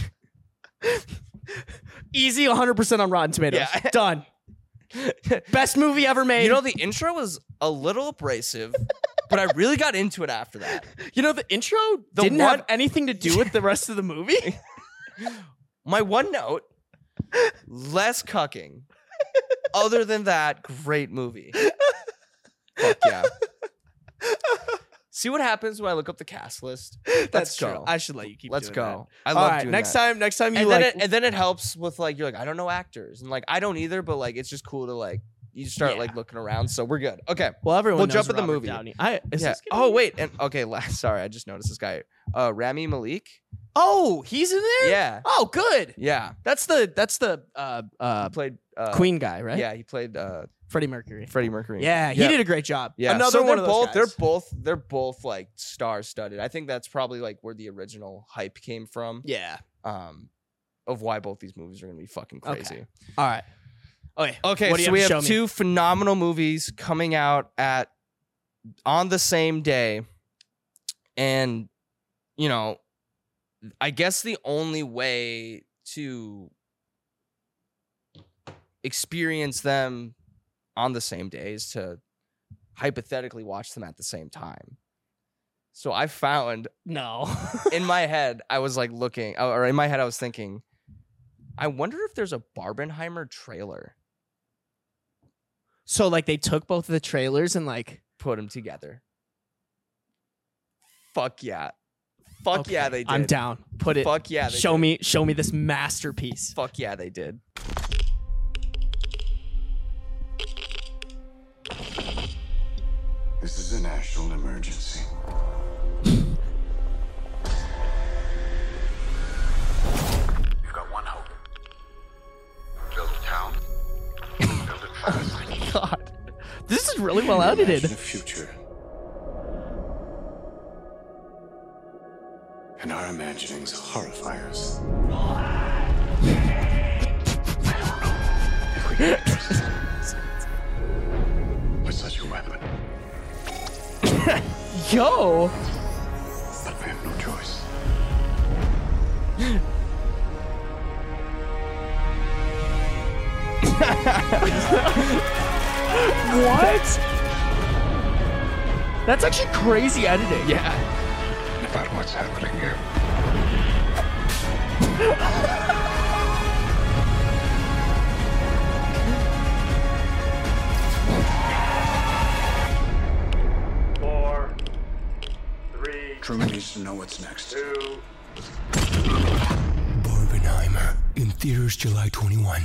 S1: Easy 100% on Rotten Tomatoes.
S2: Yeah.
S1: Done. Best movie ever made.
S2: You know, the intro was a little abrasive, but I really got into it after that.
S1: the intro
S2: The
S1: didn't
S2: one-
S1: have anything to do with the rest of the movie.
S2: My one note, less cucking. Other than that, great movie. Fuck yeah. See what happens when I look up the cast list?
S1: That's
S2: Let's
S1: true.
S2: go.
S1: I should let you keep
S2: Let's
S1: doing
S2: go.
S1: that.
S2: I
S1: All
S2: love
S1: right,
S2: doing
S1: next
S2: that.
S1: time you
S2: And
S1: like
S2: then it helps with like you're like I don't know actors and like I don't either, but like it's just cool to like you start
S1: Yeah.
S2: like looking around. So we're good. Okay.
S1: well, everyone
S2: We'll
S1: knows
S2: jump in the
S1: Robert
S2: movie.
S1: Downey.
S2: Yeah.
S1: This
S2: Oh wait, and okay. Sorry, I just noticed this guy. Rami Malek.
S1: Oh, he's in there?
S2: Yeah.
S1: Oh, good.
S2: Yeah.
S1: That's the
S2: He played
S1: Queen guy, right?
S2: Yeah, he played
S1: Freddie Mercury.
S2: Freddie Mercury.
S1: Yeah, he did a great job.
S2: Yeah,
S1: Another
S2: so
S1: one of those guys.
S2: they're both like star-studded. I think that's probably like where the original hype came from.
S1: Yeah.
S2: Of why both these movies are gonna be fucking crazy.
S1: Okay. All right. Okay.
S2: Okay,
S1: What do you
S2: so we
S1: have to
S2: have
S1: show me?
S2: two phenomenal movies coming out on the same day, and you know, I guess the only way to experience them on the same day is to hypothetically watch them at the same time. So I found
S1: No.
S2: in my head, I was like looking, or in my head, I was thinking, I wonder if there's a Barbenheimer trailer.
S1: So like they took both of the trailers and like
S2: put them together. Fuck yeah. Fuck
S1: okay,
S2: yeah, they did.
S1: I'm down. Put it.
S2: Fuck yeah, they
S1: Show
S2: did.
S1: me this masterpiece.
S2: Fuck yeah, they did.
S4: This is a national emergency. You've got one hope. Build a town. Build it fast.
S1: God, this is really well edited.
S4: Imagine a future. And our imaginings horrify us. I don't know if we can trust with such a weapon,
S1: Yo,
S4: but we have no choice.
S1: what? That's actually crazy editing.
S2: Yeah.
S4: About what's happening here.
S5: Four, three,
S4: Truman needs to know what's next.
S5: 2.
S6: Barbenheimer in theaters July 21.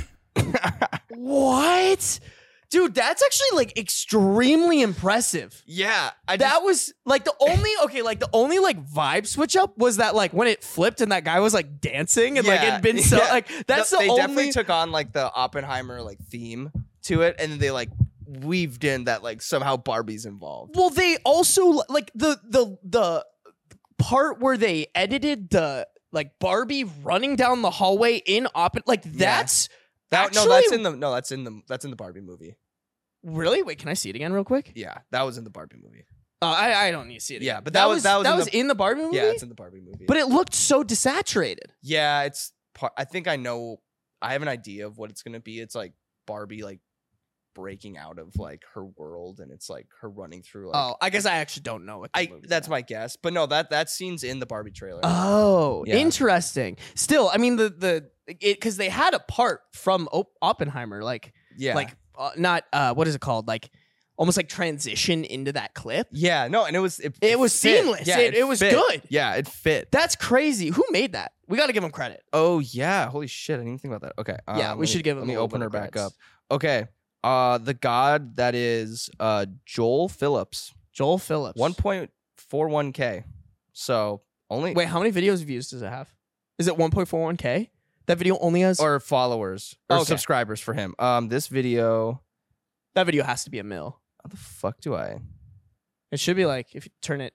S1: What? Dude, that's actually like extremely impressive.
S2: Yeah.
S1: That was like the only like vibe switch up was that like when it flipped and that guy was like dancing and like it'd been so like that's
S2: they
S1: the
S2: definitely
S1: only
S2: took on like the Oppenheimer like theme to it, and then they like weaved in that like somehow Barbie's involved.
S1: Well, they also like the part where they edited the like Barbie running down the hallway in like that's actually,
S2: that's in the Barbie movie.
S1: Really? Wait, can I see it again real quick?
S2: Yeah, that was in the Barbie movie.
S1: I don't need to see it.
S2: Yeah,
S1: again.
S2: but that was
S1: in the Barbie movie.
S2: Yeah, it's in the Barbie movie.
S1: But it looked so desaturated.
S2: yeah, it's I think I know. I have an idea of what it's gonna be. It's like Barbie like breaking out of like her world, and it's like her running through. Like,
S1: Oh, I guess I actually don't know what.
S2: that's my guess. But no, that scene's in the Barbie trailer.
S1: Oh,
S2: Yeah.
S1: interesting. Still, I mean because they had a part from Oppenheimer, like
S2: yeah,
S1: like not what is it called, like almost like transition into that clip.
S2: yeah, no, and it was
S1: It
S2: fit.
S1: was seamless.
S2: Yeah,
S1: It was
S2: fit.
S1: good.
S2: Yeah, it fit.
S1: That's crazy. Who made that? We got to give him credit.
S2: Oh yeah, holy shit! I didn't even think about that. Okay,
S1: Yeah, we should give him
S2: Let me
S1: a little
S2: open
S1: bit
S2: her
S1: of
S2: back
S1: credits.
S2: up. Okay, the god that is Joel Phillips,
S1: Joel Phillips.
S2: 1.41K. So only
S1: Wait, how many views does it have? Is it 1.41K? That video only has
S2: or followers or
S1: Okay.
S2: subscribers for him. This video.
S1: that video has to be a mil.
S2: How the fuck do I?
S1: It should be like if you turn it.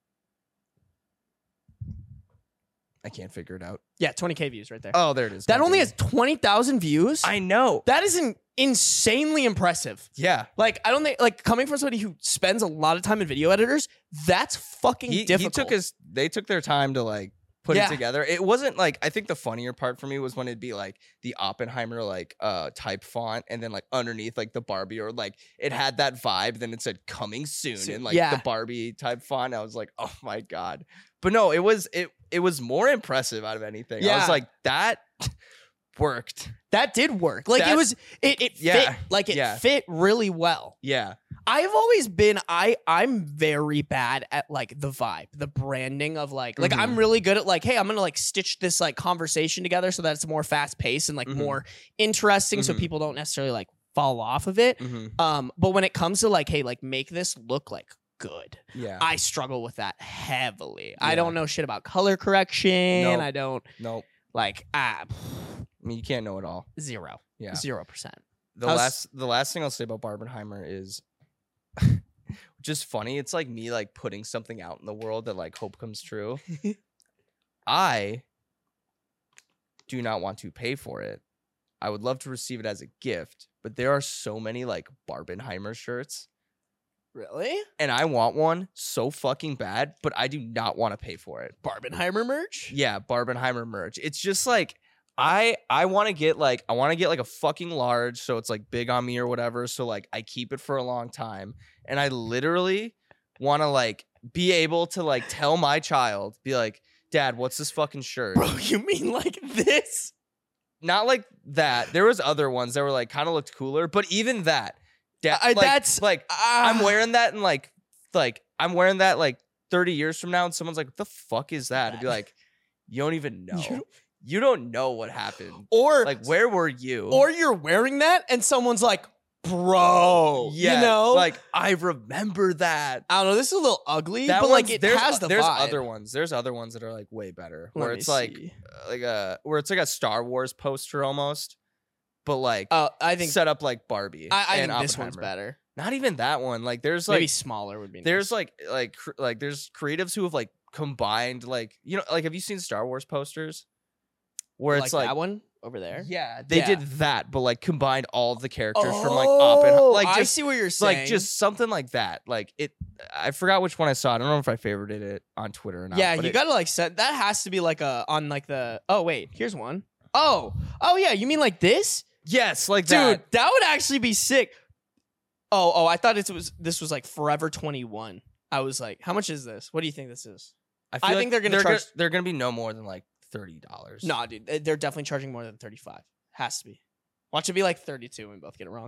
S2: I can't figure it out.
S1: Yeah, 20K views right there.
S2: Oh, there it is.
S1: that
S2: God
S1: only
S2: damn
S1: has 20,000 views.
S2: it. I know.
S1: That is insanely impressive.
S2: Yeah.
S1: Like, I don't think, like, coming from somebody who spends a lot of time in video editors, that's fucking difficult.
S2: They took their time to like put
S1: Yeah.
S2: it together. It wasn't like, I think the funnier part for me was when it'd be like the Oppenheimer like type font, and then like underneath like the Barbie, or like it had that vibe, then it said coming soon in like
S1: Yeah.
S2: the Barbie type font. I was like, oh my God. But no, it was more impressive out of anything. I
S1: Yeah.
S2: was like, that worked.
S1: That did work. Like,
S2: That-
S1: it
S2: Yeah.
S1: fit, like, it
S2: Yeah.
S1: fit really well.
S2: Yeah.
S1: I've always been, I'm very bad at, like, the vibe, the branding of, like,
S2: Mhm.
S1: I'm really good at, like, hey, I'm gonna, like, stitch this, like, conversation together so that it's more fast-paced and, like,
S2: Mhm.
S1: more interesting so
S2: Mhm.
S1: people don't necessarily, like, fall off of it.
S2: Mm-hmm.
S1: But when it comes to, like, hey, like, make this look, like, good,
S2: Yeah.
S1: I struggle with that heavily.
S2: Yeah.
S1: I don't know shit about color correction.
S2: Nope.
S1: I don't,
S2: Nope.
S1: like,
S2: I mean, you can't know it all.
S1: 0%.
S2: Yeah.
S1: 0%.
S2: The last thing I'll say about Barbenheimer is just funny. It's like me like putting something out in the world that like hope comes true. I do not want to pay for it. I would love to receive it as a gift, but there are so many like Barbenheimer shirts,
S1: Really?
S2: and I want one so fucking bad, but I do not want to pay for it.
S1: Barbenheimer merch?
S2: Yeah, Barbenheimer merch. It's just like I want to get like a fucking large, so it's like big on me or whatever, so like I keep it for a long time, and I literally want to like be able to like tell my child, be like, "Dad, what's this fucking shirt?"
S1: Bro, you mean like this?
S2: Not like that. There was other ones that were like kind of looked cooler, but even that,
S1: that's
S2: I'm wearing that and like I'm wearing that like 30 years from now, and someone's like, "What the fuck is that?" I'd be like, "You don't even know. You don't know what happened.
S1: or
S2: Like, where were you?"
S1: or you're wearing that and someone's like, bro,
S2: yeah,
S1: you know,
S2: like I remember that.
S1: I don't know. This is a little ugly,
S2: That
S1: but like
S2: one's-
S1: it has the
S2: there's
S1: vibe.
S2: other ones. There's other ones that are like way better,
S1: Let
S2: where
S1: me
S2: it's like
S1: see.
S2: where it's like a Star Wars poster almost, but like
S1: I think
S2: set up like Barbie.
S1: I
S2: and
S1: think this one's
S2: Oppenheimer.
S1: better.
S2: Not even that one. Like there's
S1: Maybe
S2: like
S1: smaller would be.
S2: there's
S1: nice.
S2: like there's creatives who have like combined like, you know, like, have you seen Star Wars posters where it's like
S1: that one over there.
S2: yeah, they
S1: Yeah.
S2: did that, but like combined all of the characters from like Oppenheimer. Like
S1: I
S2: just
S1: see what you're saying.
S2: like just something like that. Like it, I forgot which one I saw. I don't know if I favorited it on Twitter or not.
S1: yeah,
S2: but
S1: you
S2: it-
S1: gotta like set that has to be like a on like the. Oh wait, here's one. Oh yeah, you mean like this,
S2: yes, like
S1: dude?
S2: that.
S1: That would actually be sick. Oh, I thought this was like Forever 21. I was like, how much is this? What do you think this is?
S2: I
S1: I think they're gonna charge-
S2: They're gonna be no more than like $30.
S1: Nah, dude, they're definitely charging more than 35. Has to be. Watch it be like 32 and we both get it wrong.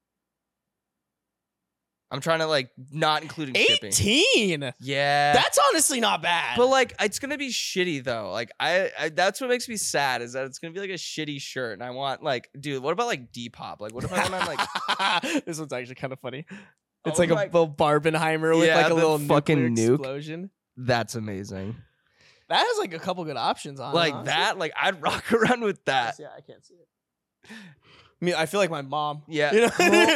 S2: I'm trying to like not including shipping.
S1: 18.
S2: Yeah,
S1: That's honestly not bad.
S2: but like it's gonna be shitty though. Like I that's what makes me sad is that it's gonna be like a shitty shirt, and I want like, dude, what about like Depop? Like, what if I went on like
S1: this one's actually kind of funny.
S2: Oh
S1: It's like a
S2: my-
S1: little Barbenheimer with
S2: Yeah,
S1: like a
S2: the
S1: little
S2: fucking
S1: nuclear
S2: nuke.
S1: explosion.
S2: that's amazing.
S1: That has like a couple good options on it,
S2: Like
S1: honestly.
S2: that, like I'd rock around with that.
S1: Yeah, I can't see it. I mean, I feel like my mom.
S2: Yeah.
S1: You know?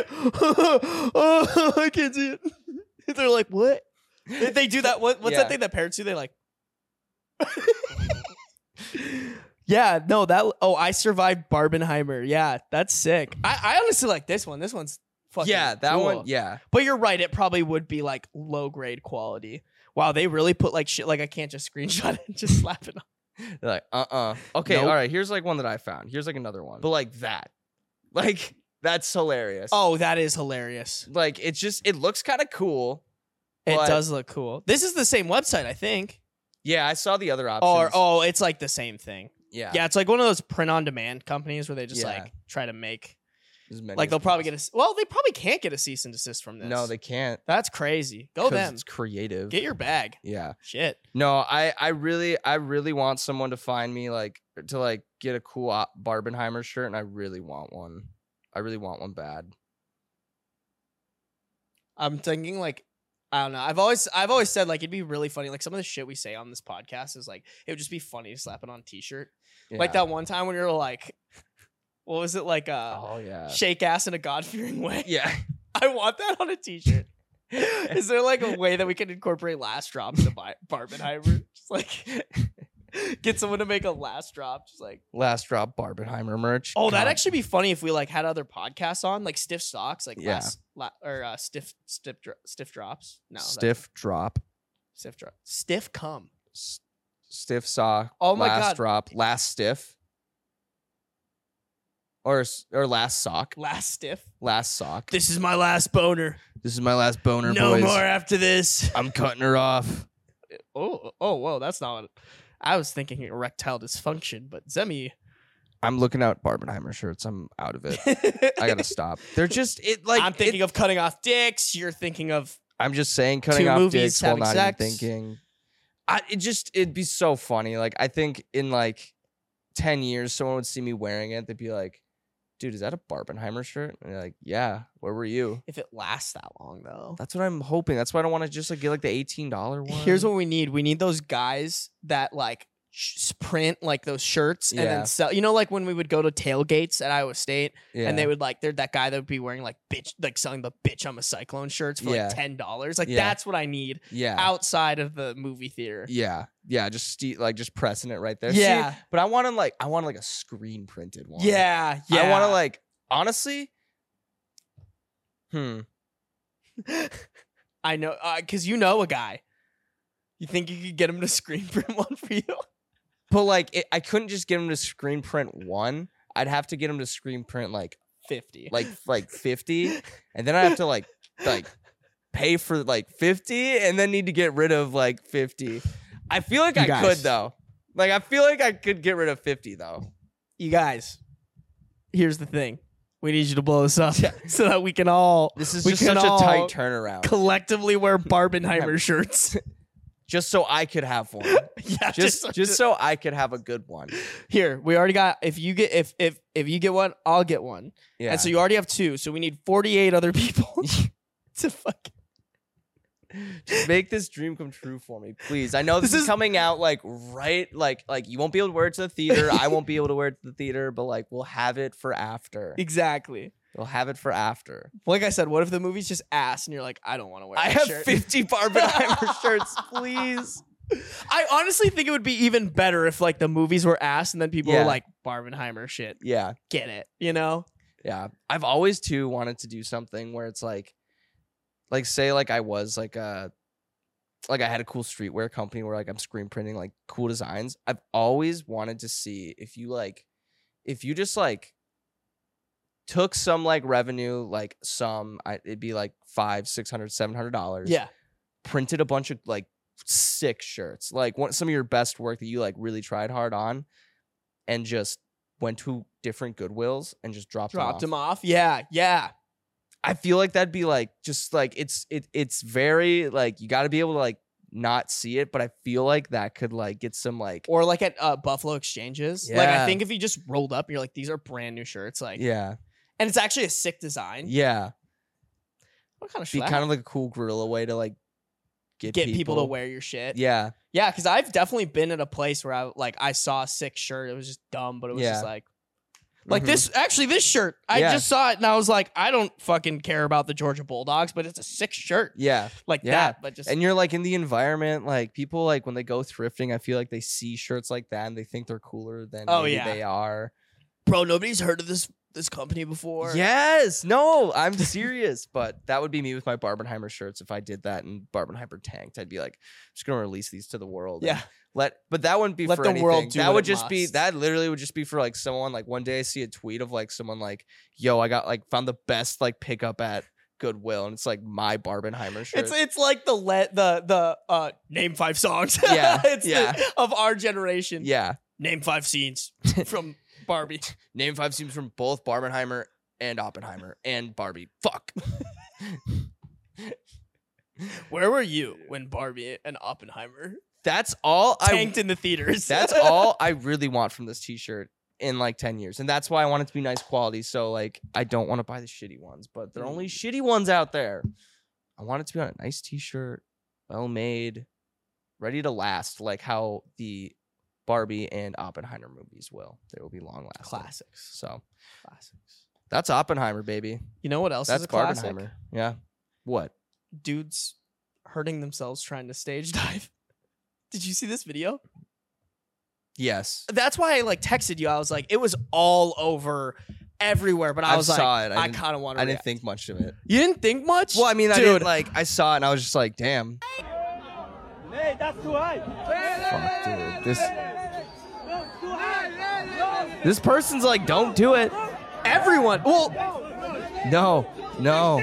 S1: Oh, I can't see it. They're like, what? They do that. What's
S2: Yeah.
S1: that thing that parents do? They like. Yeah, no, that. Oh, I survived Barbenheimer. Yeah, that's sick. I honestly like this one. This one's fucking.
S2: Yeah, that
S1: cool.
S2: one. Yeah,
S1: But you're right. It probably would be like low grade quality. Wow, they really put like shit. Like I can't just screenshot it and just slap it on.
S2: they're like Okay,
S1: Nope.
S2: all right. Here's like one that I found. Here's like another one, but like that, like that's hilarious.
S1: Oh, that is hilarious.
S2: like it looks kind of cool.
S1: It
S2: But-
S1: does look cool. This is the same website, I think.
S2: Yeah, I saw the other options.
S1: Or it's like the same thing.
S2: yeah,
S1: Yeah, it's like one of those print on demand companies where they just
S2: Yeah.
S1: like try to make
S2: as many
S1: like
S2: as
S1: they'll probably
S2: possible.
S1: get a they probably can't get a cease and desist from this.
S2: No, they can't.
S1: That's crazy. Go
S2: 'cause
S1: them.
S2: It's creative.
S1: Get your bag.
S2: Yeah.
S1: Shit.
S2: No, I really want someone to find me like to like get a cool Barbenheimer shirt, and I really want one. I really want one bad.
S1: I'm thinking like I don't know. I've always said like it'd be really funny. Like some of the shit we say on this podcast is like it would just be funny to slap it on a t-shirt. Like
S2: Yeah.
S1: that one time when you were like, what was it like?
S2: Oh yeah.
S1: Shake ass in a God fearing way.
S2: Yeah.
S1: I want that on a t-shirt. Is there like a way that we can incorporate last drop into Barbenheimer? Just like get someone to make a last drop. Just like
S2: Last drop Barbenheimer merch.
S1: oh, that'd
S2: God.
S1: actually be funny if we like had other podcasts on like Stiff Socks, like
S2: Yeah.
S1: stiff drops. No,
S2: Stiff drop.
S1: stiff drop. Stiff cum.
S2: Stiff sock.
S1: Oh my
S2: last
S1: God.
S2: drop. Last stiff. Or last sock.
S1: Last stiff.
S2: Last sock.
S1: This is my last boner.
S2: This is my last boner,
S1: No
S2: boys.
S1: more after this.
S2: I'm cutting her off.
S1: Oh, whoa, that's not what I was thinking erectile dysfunction, but Zemi.
S2: I'm looking out Barbenheimer shirts. I'm out of it. I gotta stop. They're just
S1: I'm thinking of cutting off dicks. You're thinking of
S2: I'm just saying cutting
S1: two
S2: off
S1: movies,
S2: dicks while
S1: having
S2: not
S1: sex.
S2: even thinking. It'd be so funny. Like I think in like 10 years, someone would see me wearing it. They'd be like, "Dude, is that a Barbenheimer shirt?" And you're like, "Yeah. Where were you?"
S1: if it lasts that long though.
S2: That's what I'm hoping. That's why I don't want to just like get like the $18 one.
S1: Here's what we need. We need those guys that like print like those shirts and
S2: Yeah.
S1: then sell. You know, like when we would go to tailgates at Iowa State
S2: yeah.
S1: and they would like, they're that guy that would be wearing like like selling the bitch I'm a Cyclone shirts for
S2: Yeah.
S1: like $10. Like
S2: Yeah.
S1: that's what I need
S2: yeah.
S1: outside of the movie theater.
S2: Yeah. Yeah. Just just pressing it right there.
S1: Yeah.
S2: See, but I want like a screen printed one.
S1: Yeah.
S2: I want to like honestly.
S1: I know, because you know a guy. You think you could get him to screen print one for you?
S2: But like, I couldn't just get him to screen print one. I'd have to get him to screen print like
S1: 50.
S2: like 50, and then I have to like pay for like 50, and then need to get rid of like 50. I feel like I
S1: guys.
S2: could though. Like I feel like I could get rid of 50 though.
S1: You guys, here's the thing. we need you to blow this up so that we can all
S2: This is
S1: we
S2: just
S1: can
S2: such a
S1: all
S2: tight turnaround.
S1: collectively wear Barbenheimer shirts.
S2: Just so I could have one.
S1: Yeah,
S2: just so I could have a good one.
S1: here. We already got. If you get if you get one, I'll get one.
S2: Yeah.
S1: And so you already have 2. So we need 48 other people to fucking.
S2: Just make this dream come true for me, please. I know this
S1: This
S2: is
S1: is-
S2: coming out like you won't be able to wear it to the theater. I won't be able to wear it to the theater, but like we'll have it for after.
S1: Exactly.
S2: We'll have it for after.
S1: Like I said, what if the movie's just ass and you're like, I don't want to wear.
S2: I
S1: that
S2: have
S1: shirt.
S2: 50 Barbenheimer shirts, please.
S1: I honestly think it would be even better if like the movies were ass and then people
S2: Yeah.
S1: were like Barbenheimer shit.
S2: Yeah,
S1: Get it? You know?
S2: yeah. I've always too wanted to do something where it's like say like I was like I had a cool streetwear company where like I'm screen printing like cool designs. I've always wanted to see if you just like took some like revenue, like it'd be like $500, $600, $700.
S1: Yeah.
S2: Printed a bunch of like sick shirts, like some of your best work that you like really tried hard on, and just went to different Goodwills and just dropped
S1: them off. Yeah. Yeah.
S2: I feel like that'd be like just like it's very like you got to be able to like not see it, but I feel like that could like get some like
S1: Or like at Buffalo Exchanges. Like I
S2: Yeah.
S1: think if you just rolled up, you're like, these are brand new shirts. Like,
S2: yeah
S1: and it's actually a sick design.
S2: yeah
S1: What kind of
S2: be
S1: shit?
S2: kind of like a cool guerrilla way to like get
S1: people to wear your shit.
S2: Yeah,
S1: Yeah, because I've definitely been at a place where I saw a sick shirt. It was just dumb, but it was
S2: Yeah.
S1: just like
S2: Mhm.
S1: this shirt. I
S2: Yeah.
S1: just saw it and I was like, I don't fucking care about the Georgia Bulldogs, but it's a sick shirt.
S2: yeah.
S1: Like
S2: Yeah.
S1: that. But just
S2: And you're like in the environment, like people like when they go thrifting, I feel like they see shirts like that and they think they're cooler than
S1: Oh,
S2: maybe
S1: yeah.
S2: they are.
S1: bro, nobody's heard of this company before.
S2: Yes, no, I'm serious. But that would be me with my Barbenheimer shirts if I did that and Barbenheimer tanked. I'd be like, I'm just gonna release these to the world. and
S1: Yeah.
S2: but that wouldn't be
S1: Let
S2: for
S1: the
S2: anything.
S1: world do
S2: That
S1: what
S2: would
S1: it
S2: just be
S1: must.
S2: that literally would just be for like someone like one day I see a tweet of like someone like, yo, I got like found the best like pickup at Goodwill and it's like my Barbenheimer shirt.
S1: It's like the name 5 songs.
S2: Yeah,
S1: It's
S2: yeah.
S1: of our generation.
S2: yeah.
S1: Name 5 scenes from Barbie.
S2: Name 5 scenes from both Barbenheimer and Oppenheimer and Barbie. Fuck.
S1: Where were you when Barbie and Oppenheimer
S2: That's all
S1: tanked in the theaters?
S2: That's all I really want from this t-shirt in like 10 years. And that's why I want it to be nice quality. So like I don't want to buy the shitty ones, but there are only shitty ones out there. I want it to be on a nice t-shirt, well made, ready to last, like how the Barbie and Oppenheimer movies will. They will be long lasting.
S1: Classics.
S2: So
S1: Classics.
S2: that's Oppenheimer, baby.
S1: You know what else
S2: That's
S1: is a classic?
S2: Barbenheimer. Yeah. What?
S1: Dudes hurting themselves trying to stage dive. Did you see this video?
S2: Yes.
S1: That's why I like texted you. I was like, it was all over everywhere, but I was like,
S2: saw it.
S1: I kind of want to.
S2: I didn't think much of it.
S1: You didn't think much?
S2: Well, I mean, I
S1: Dude,
S2: didn't like. I saw it and I was just like, "Damn,
S5: Hey, that's too high.
S2: fuck, dude, this person's like, don't do it.
S1: everyone. Well,
S2: No, no.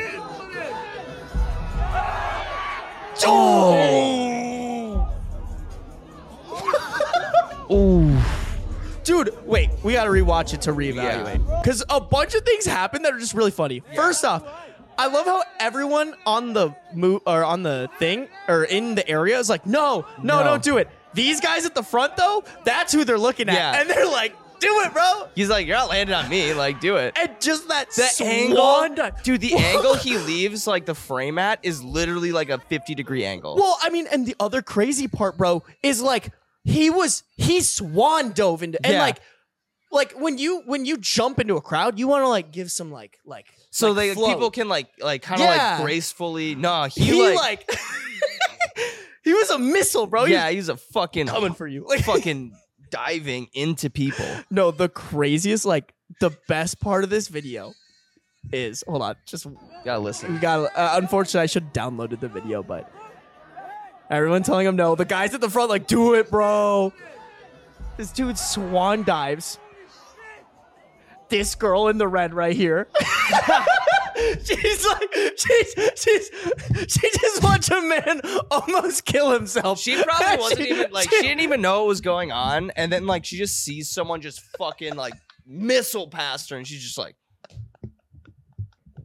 S1: dude, wait, we got to rewatch it to reevaluate. Because a bunch of things happen that are just really funny. First off, I love how everyone on the on the thing or in the area is like, no, don't do it. These guys at the front though, that's who they're looking at,
S2: Yeah.
S1: and they're like, do it, bro.
S2: He's like, you're not landing on me. Like, do it.
S1: And just that
S2: The
S1: swan
S2: angle,
S1: dive.
S2: dude. The angle he leaves like the frame at is literally like a 50-degree angle.
S1: Well, I mean, and the other crazy part, bro, is like he swan dove into and
S2: Yeah.
S1: like when you jump into a crowd, you want to like give some like
S2: so
S1: like flow.
S2: people can like kind of
S1: Yeah.
S2: like gracefully. Nah,
S1: he
S2: he
S1: like he was a missile, bro. He
S2: yeah,
S1: was
S2: he's a fucking
S1: coming for you. Like
S2: fucking diving into people.
S1: no, the craziest, like the best part of this video is hold on, just
S2: Gotta listen.
S1: we got. Unfortunately, I should have downloaded the video, but everyone telling him no. The guys at the front like, do it, bro. This dude swan dives. This girl in the red right here. She's like, she just watched a man almost kill himself.
S2: She probably wasn't even like she didn't even know what was going on, and then like she just sees someone just fucking like missile past her, and she's just like,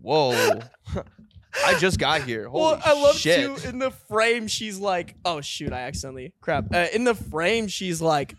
S2: whoa. I just got here. Holy
S1: Well, I love
S2: shit.
S1: too in the frame. She's like, oh shoot, I accidentally crap. In the frame, she's like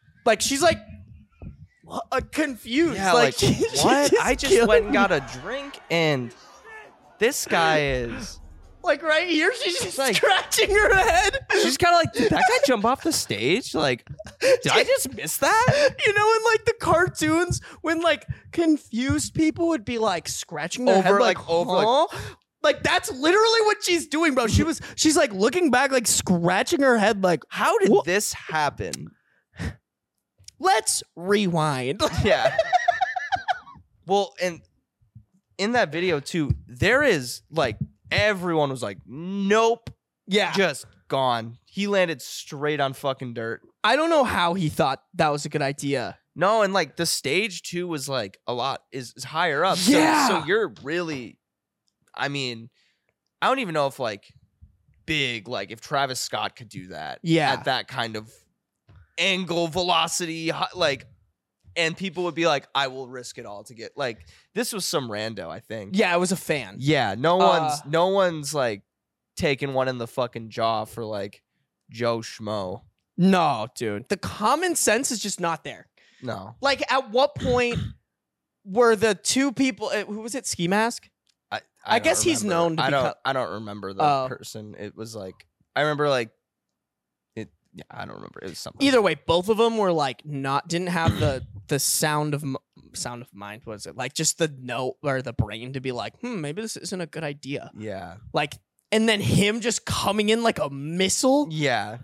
S1: confused.
S2: Yeah, like,
S1: she
S2: what? I just
S1: killed
S2: went and
S1: me.
S2: got a drink, and this guy is.
S1: Like right here, she's just
S2: like-
S1: scratching her head.
S2: She's kind of like, did that guy jump off the stage? Like, did I just miss that?
S1: You know, in like the cartoons, when like confused people would be like scratching their head,
S2: Over,
S1: like,
S2: like, over,
S1: huh? Like that's literally what she's doing, bro. She's like looking back, like scratching her head, like,
S2: How did
S1: Wha-
S2: this happen?
S1: let's rewind.
S2: Yeah. Well, and in that video too, there is like everyone was like, nope,
S1: Yeah,
S2: just gone. He landed straight on fucking dirt.
S1: I don't know how he thought that was a good idea.
S2: No, and like the stage too was like a lot is higher up.
S1: Yeah.
S2: So you're really, I mean, I don't even know if like big, like if Travis Scott could do that.
S1: Yeah.
S2: At that kind of angle, velocity, like, and people would be like, I will risk it all to get like, this was some rando, I think.
S1: Yeah, I was a fan.
S2: Yeah. No one's like taking one in the fucking jaw for like Joe Schmo.
S1: No, dude, the common sense is just not there.
S2: No.
S1: Like, at what point were the two people? Who was it? Ski Mask. I
S2: don't
S1: guess he's
S2: remember.
S1: known to be
S2: I don't remember the
S1: Oh.
S2: person. It was like I remember like it. Yeah, I don't remember. It was something.
S1: Either way, both of them were like didn't have the sound of mind. Was it like just the note or the brain to be like, maybe this isn't a good idea.
S2: Yeah.
S1: Like, and then him just coming in like a missile.
S2: Yeah.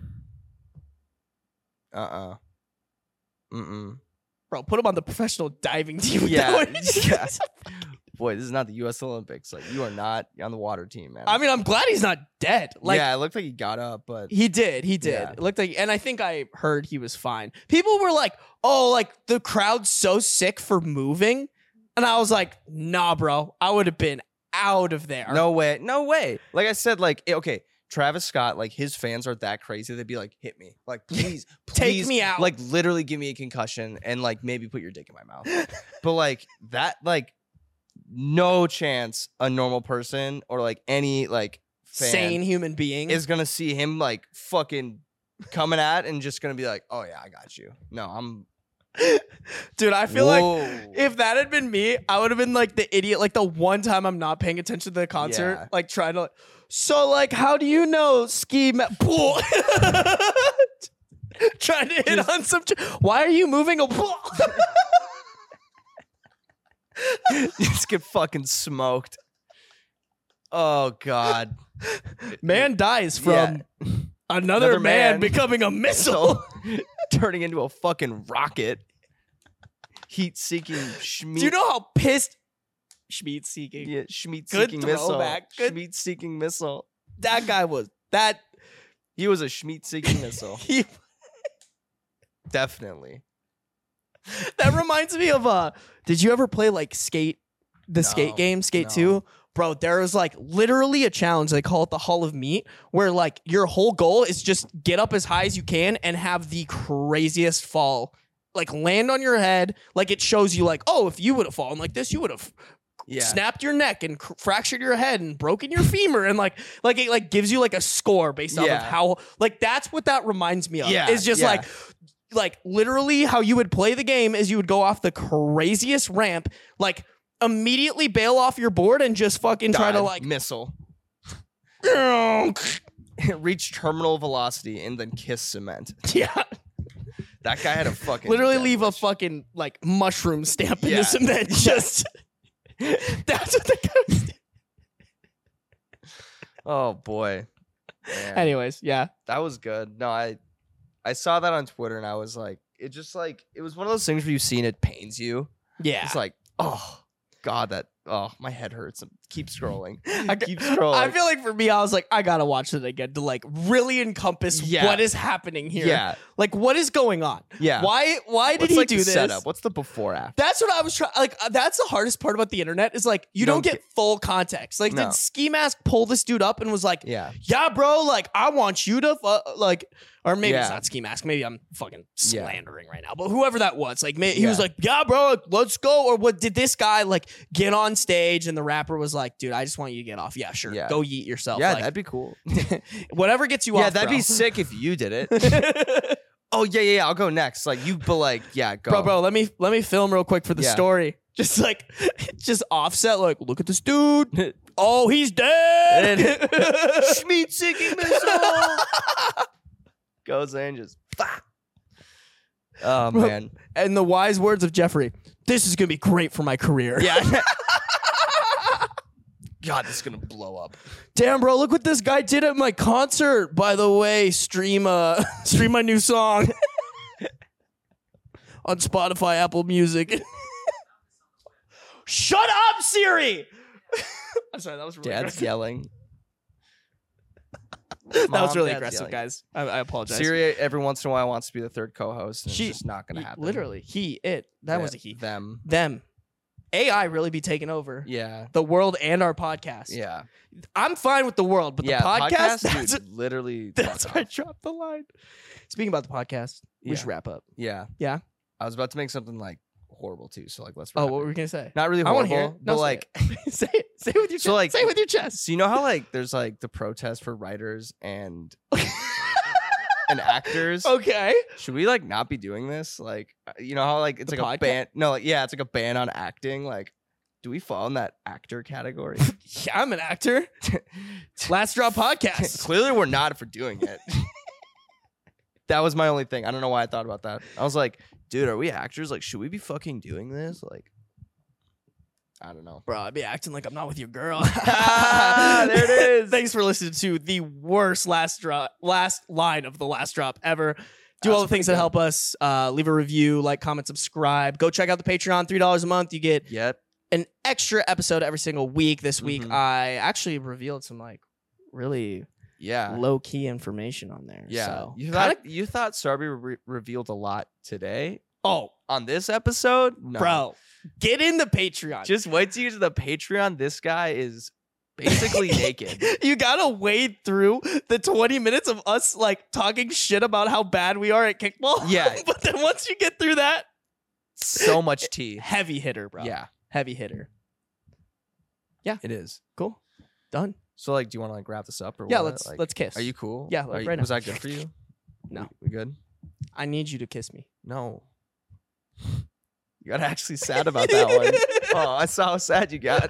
S2: Mm-mm.
S1: Bro, put him on the professional diving team. with
S2: Yeah.
S1: that one.
S2: Yeah. Boy, this is not the U.S. Olympics. Like, you are not on the water team, man.
S1: I mean, I'm glad he's not dead. Like,
S2: yeah, it looked like he got up, but
S1: He did.
S2: Yeah.
S1: It looked like, and I think I heard he was fine. People were like, "Oh, like the crowd's so sick for moving," and I was like, "Nah, bro, I would have been out of there."
S2: no way. Like I said, like okay, Travis Scott, like his fans are that crazy. They'd be like, "Hit me, like please,
S1: Take
S2: please,
S1: me out."
S2: like literally give me a concussion and like maybe put your dick in my mouth." But like that, like no chance a normal person or like any like fan
S1: sane human being
S2: is gonna see him like fucking coming at and just gonna be like, "Oh yeah, I got you." No, I'm.
S1: dude. I feel like
S2: Whoa.
S1: if that had been me, I would have been like the idiot. Like the one time I'm not paying attention to the concert,
S2: Yeah.
S1: like trying to. So like, how do you know pool? Trying to hit on some. Why are you moving a pool?
S2: just get fucking smoked. Oh god.
S1: Man dies from
S2: Yeah.
S1: another man
S2: man.
S1: becoming a missile.
S2: Turning into a fucking rocket. Heat-seeking Schmeat.
S1: Do you know how pissed Schmeat seeking
S2: Yeah, Schmeat
S1: Good
S2: seeking missile.
S1: throwback. Good-
S2: Schmeat seeking missile.
S1: that guy was? That
S2: He was a Schmeat seeking missile.
S1: he,
S2: Definitely.
S1: that reminds me of did you ever play like Skate
S2: No,
S1: game, Skate
S2: no.
S1: 2? Bro, there was like literally a challenge. They call it the Hall of Meat, where like your whole goal is just get up as high as you can and have the craziest fall. Like land on your head. Like it shows you like, oh, if you would have fallen like this, you would have
S2: Yeah.
S1: snapped your neck and fractured your head and broken your femur, and like it like gives you like a score based off of
S2: Yeah.
S1: how, like, that's what that reminds me of.
S2: Yeah,
S1: It's just
S2: yeah.
S1: like literally how you would play the game is you would go off the craziest ramp, like immediately bail off your board and just fucking try to
S2: Dive,
S1: like
S2: missile. Reach terminal velocity and then kiss cement.
S1: yeah,
S2: That guy had a fucking
S1: literally leave a
S2: devilish-
S1: fucking like mushroom stamp in
S2: Yeah.
S1: the cement. Just that's what the guy was doing.
S2: Oh boy. Man,
S1: Anyways, yeah.
S2: that was good. No, I saw that on Twitter and I was like, it just like it was one of those things where you see and it pains you.
S1: Yeah.
S2: It's like, oh god, my head hurts keep scrolling.
S1: I
S2: Keep scrolling.
S1: I feel like for me, I was like, I gotta watch it again to like really encompass
S2: Yeah.
S1: what is happening here.
S2: Yeah.
S1: Like what is going on?
S2: Yeah.
S1: Why did
S2: What's
S1: he
S2: like
S1: do
S2: the
S1: this?
S2: setup? What's the before after?
S1: That's what I was trying. Like that's the hardest part about the internet is like you don't get full context. Like
S2: No.
S1: did Ski Mask pull this dude up and was like,
S2: Yeah.
S1: yeah, bro, like I want you to like, or maybe it's
S2: Yeah.
S1: not Ski Mask. Maybe I'm fucking
S2: Yeah.
S1: slandering right now. But whoever that was, like he was
S2: Yeah.
S1: like, yeah, bro, like, let's go. Or what did this guy like get on stage and the rapper was like, dude, I just want you to get off. Yeah, sure,
S2: Yeah.
S1: go yeet yourself.
S2: Yeah,
S1: like,
S2: that'd be cool.
S1: whatever gets you
S2: Yeah,
S1: off.
S2: that'd
S1: bro.
S2: be sick if you did it. Oh yeah. I'll go next. Like you, but like yeah, go.
S1: Bro, let me film real quick for the
S2: Yeah.
S1: story. Just like, just offset. Like, look at this dude. Oh, he's dead.
S2: Schmeat sinking missile goes in and just. Bah! Oh man.
S1: And the wise words of Jeffrey. This is gonna be great for my career.
S2: Yeah. God, this is gonna blow up.
S1: Damn, bro, look what this guy did at my concert. By the way, stream my new song on Spotify, Apple Music. Shut up, Siri. I'm sorry, that was really
S2: Dad's
S1: aggressive.
S2: yelling.
S1: That was
S2: Mom,
S1: really
S2: Dad's
S1: aggressive,
S2: yelling.
S1: guys. I apologize.
S2: Siri every once in a while wants to be the third co-host, and
S1: She-
S2: it's just not gonna happen.
S1: Literally, that was a he.
S2: Them.
S1: Them. AI really be taking over
S2: Yeah.
S1: the world and our podcast.
S2: Yeah.
S1: I'm fine with the world, but
S2: Yeah.
S1: the podcast,
S2: dude, literally.
S1: that's
S2: fuck
S1: where I
S2: off.
S1: dropped the line. Speaking about the podcast, we
S2: Yeah.
S1: should wrap up.
S2: Yeah.
S1: Yeah?
S2: I was about to make something like horrible too, so like let's.
S1: Oh,
S2: wrap
S1: what
S2: it.
S1: were we gonna say?
S2: Not really
S1: I want
S2: horrible,
S1: to hear it.
S2: but
S1: No,
S2: like.
S1: say it. Say it with your
S2: So,
S1: chest.
S2: like-
S1: say it with your chest.
S2: So you know how like there's like the protest for writers and and actors.
S1: Okay.
S2: Should we like not be doing this? Like you know how like it's
S1: The
S2: like
S1: podcast?
S2: a ban? No, like yeah, it's like a ban on acting. Like, do we fall in that actor category?
S1: Yeah, I'm an actor. Last Drop Podcast.
S2: Clearly, we're not for doing it. That was my only thing. I don't know why I thought about that. I was like, dude, are we actors? Like, should we be fucking doing this? Like, I don't know.
S1: Bro, I'd be acting like I'm not with your girl.
S2: There it is.
S1: Thanks for listening to the worst last line of the Last Drop ever. Do all the things that help us. Leave a review, like, comment, subscribe. Go check out the Patreon. $3 a month. You get
S2: Yep.
S1: an extra episode every single week. This week,
S2: Mhm.
S1: I actually revealed some like really
S2: Yeah.
S1: low key information on there.
S2: Yeah.
S1: So,
S2: You thought Sarby revealed a lot today
S1: oh,
S2: on this episode? No.
S1: bro, get in the Patreon.
S2: Just wait till you get to the Patreon. This guy is basically naked.
S1: You gotta wade through the 20 minutes of us like talking shit about how bad we are at kickball.
S2: Yeah.
S1: But then once you get through that,
S2: So much tea.
S1: heavy hitter, bro.
S2: Yeah,
S1: Heavy hitter.
S2: it is.
S1: Cool. Done.
S2: So, like, do you want to like wrap this up or
S1: Yeah,
S2: what? Like,
S1: let's kiss.
S2: Are you cool?
S1: Yeah,
S2: Are you-
S1: right now.
S2: Was that good for you?
S1: No.
S2: We good?
S1: I need you to kiss me.
S2: No. You got actually sad about that one. Oh, I saw how sad you got.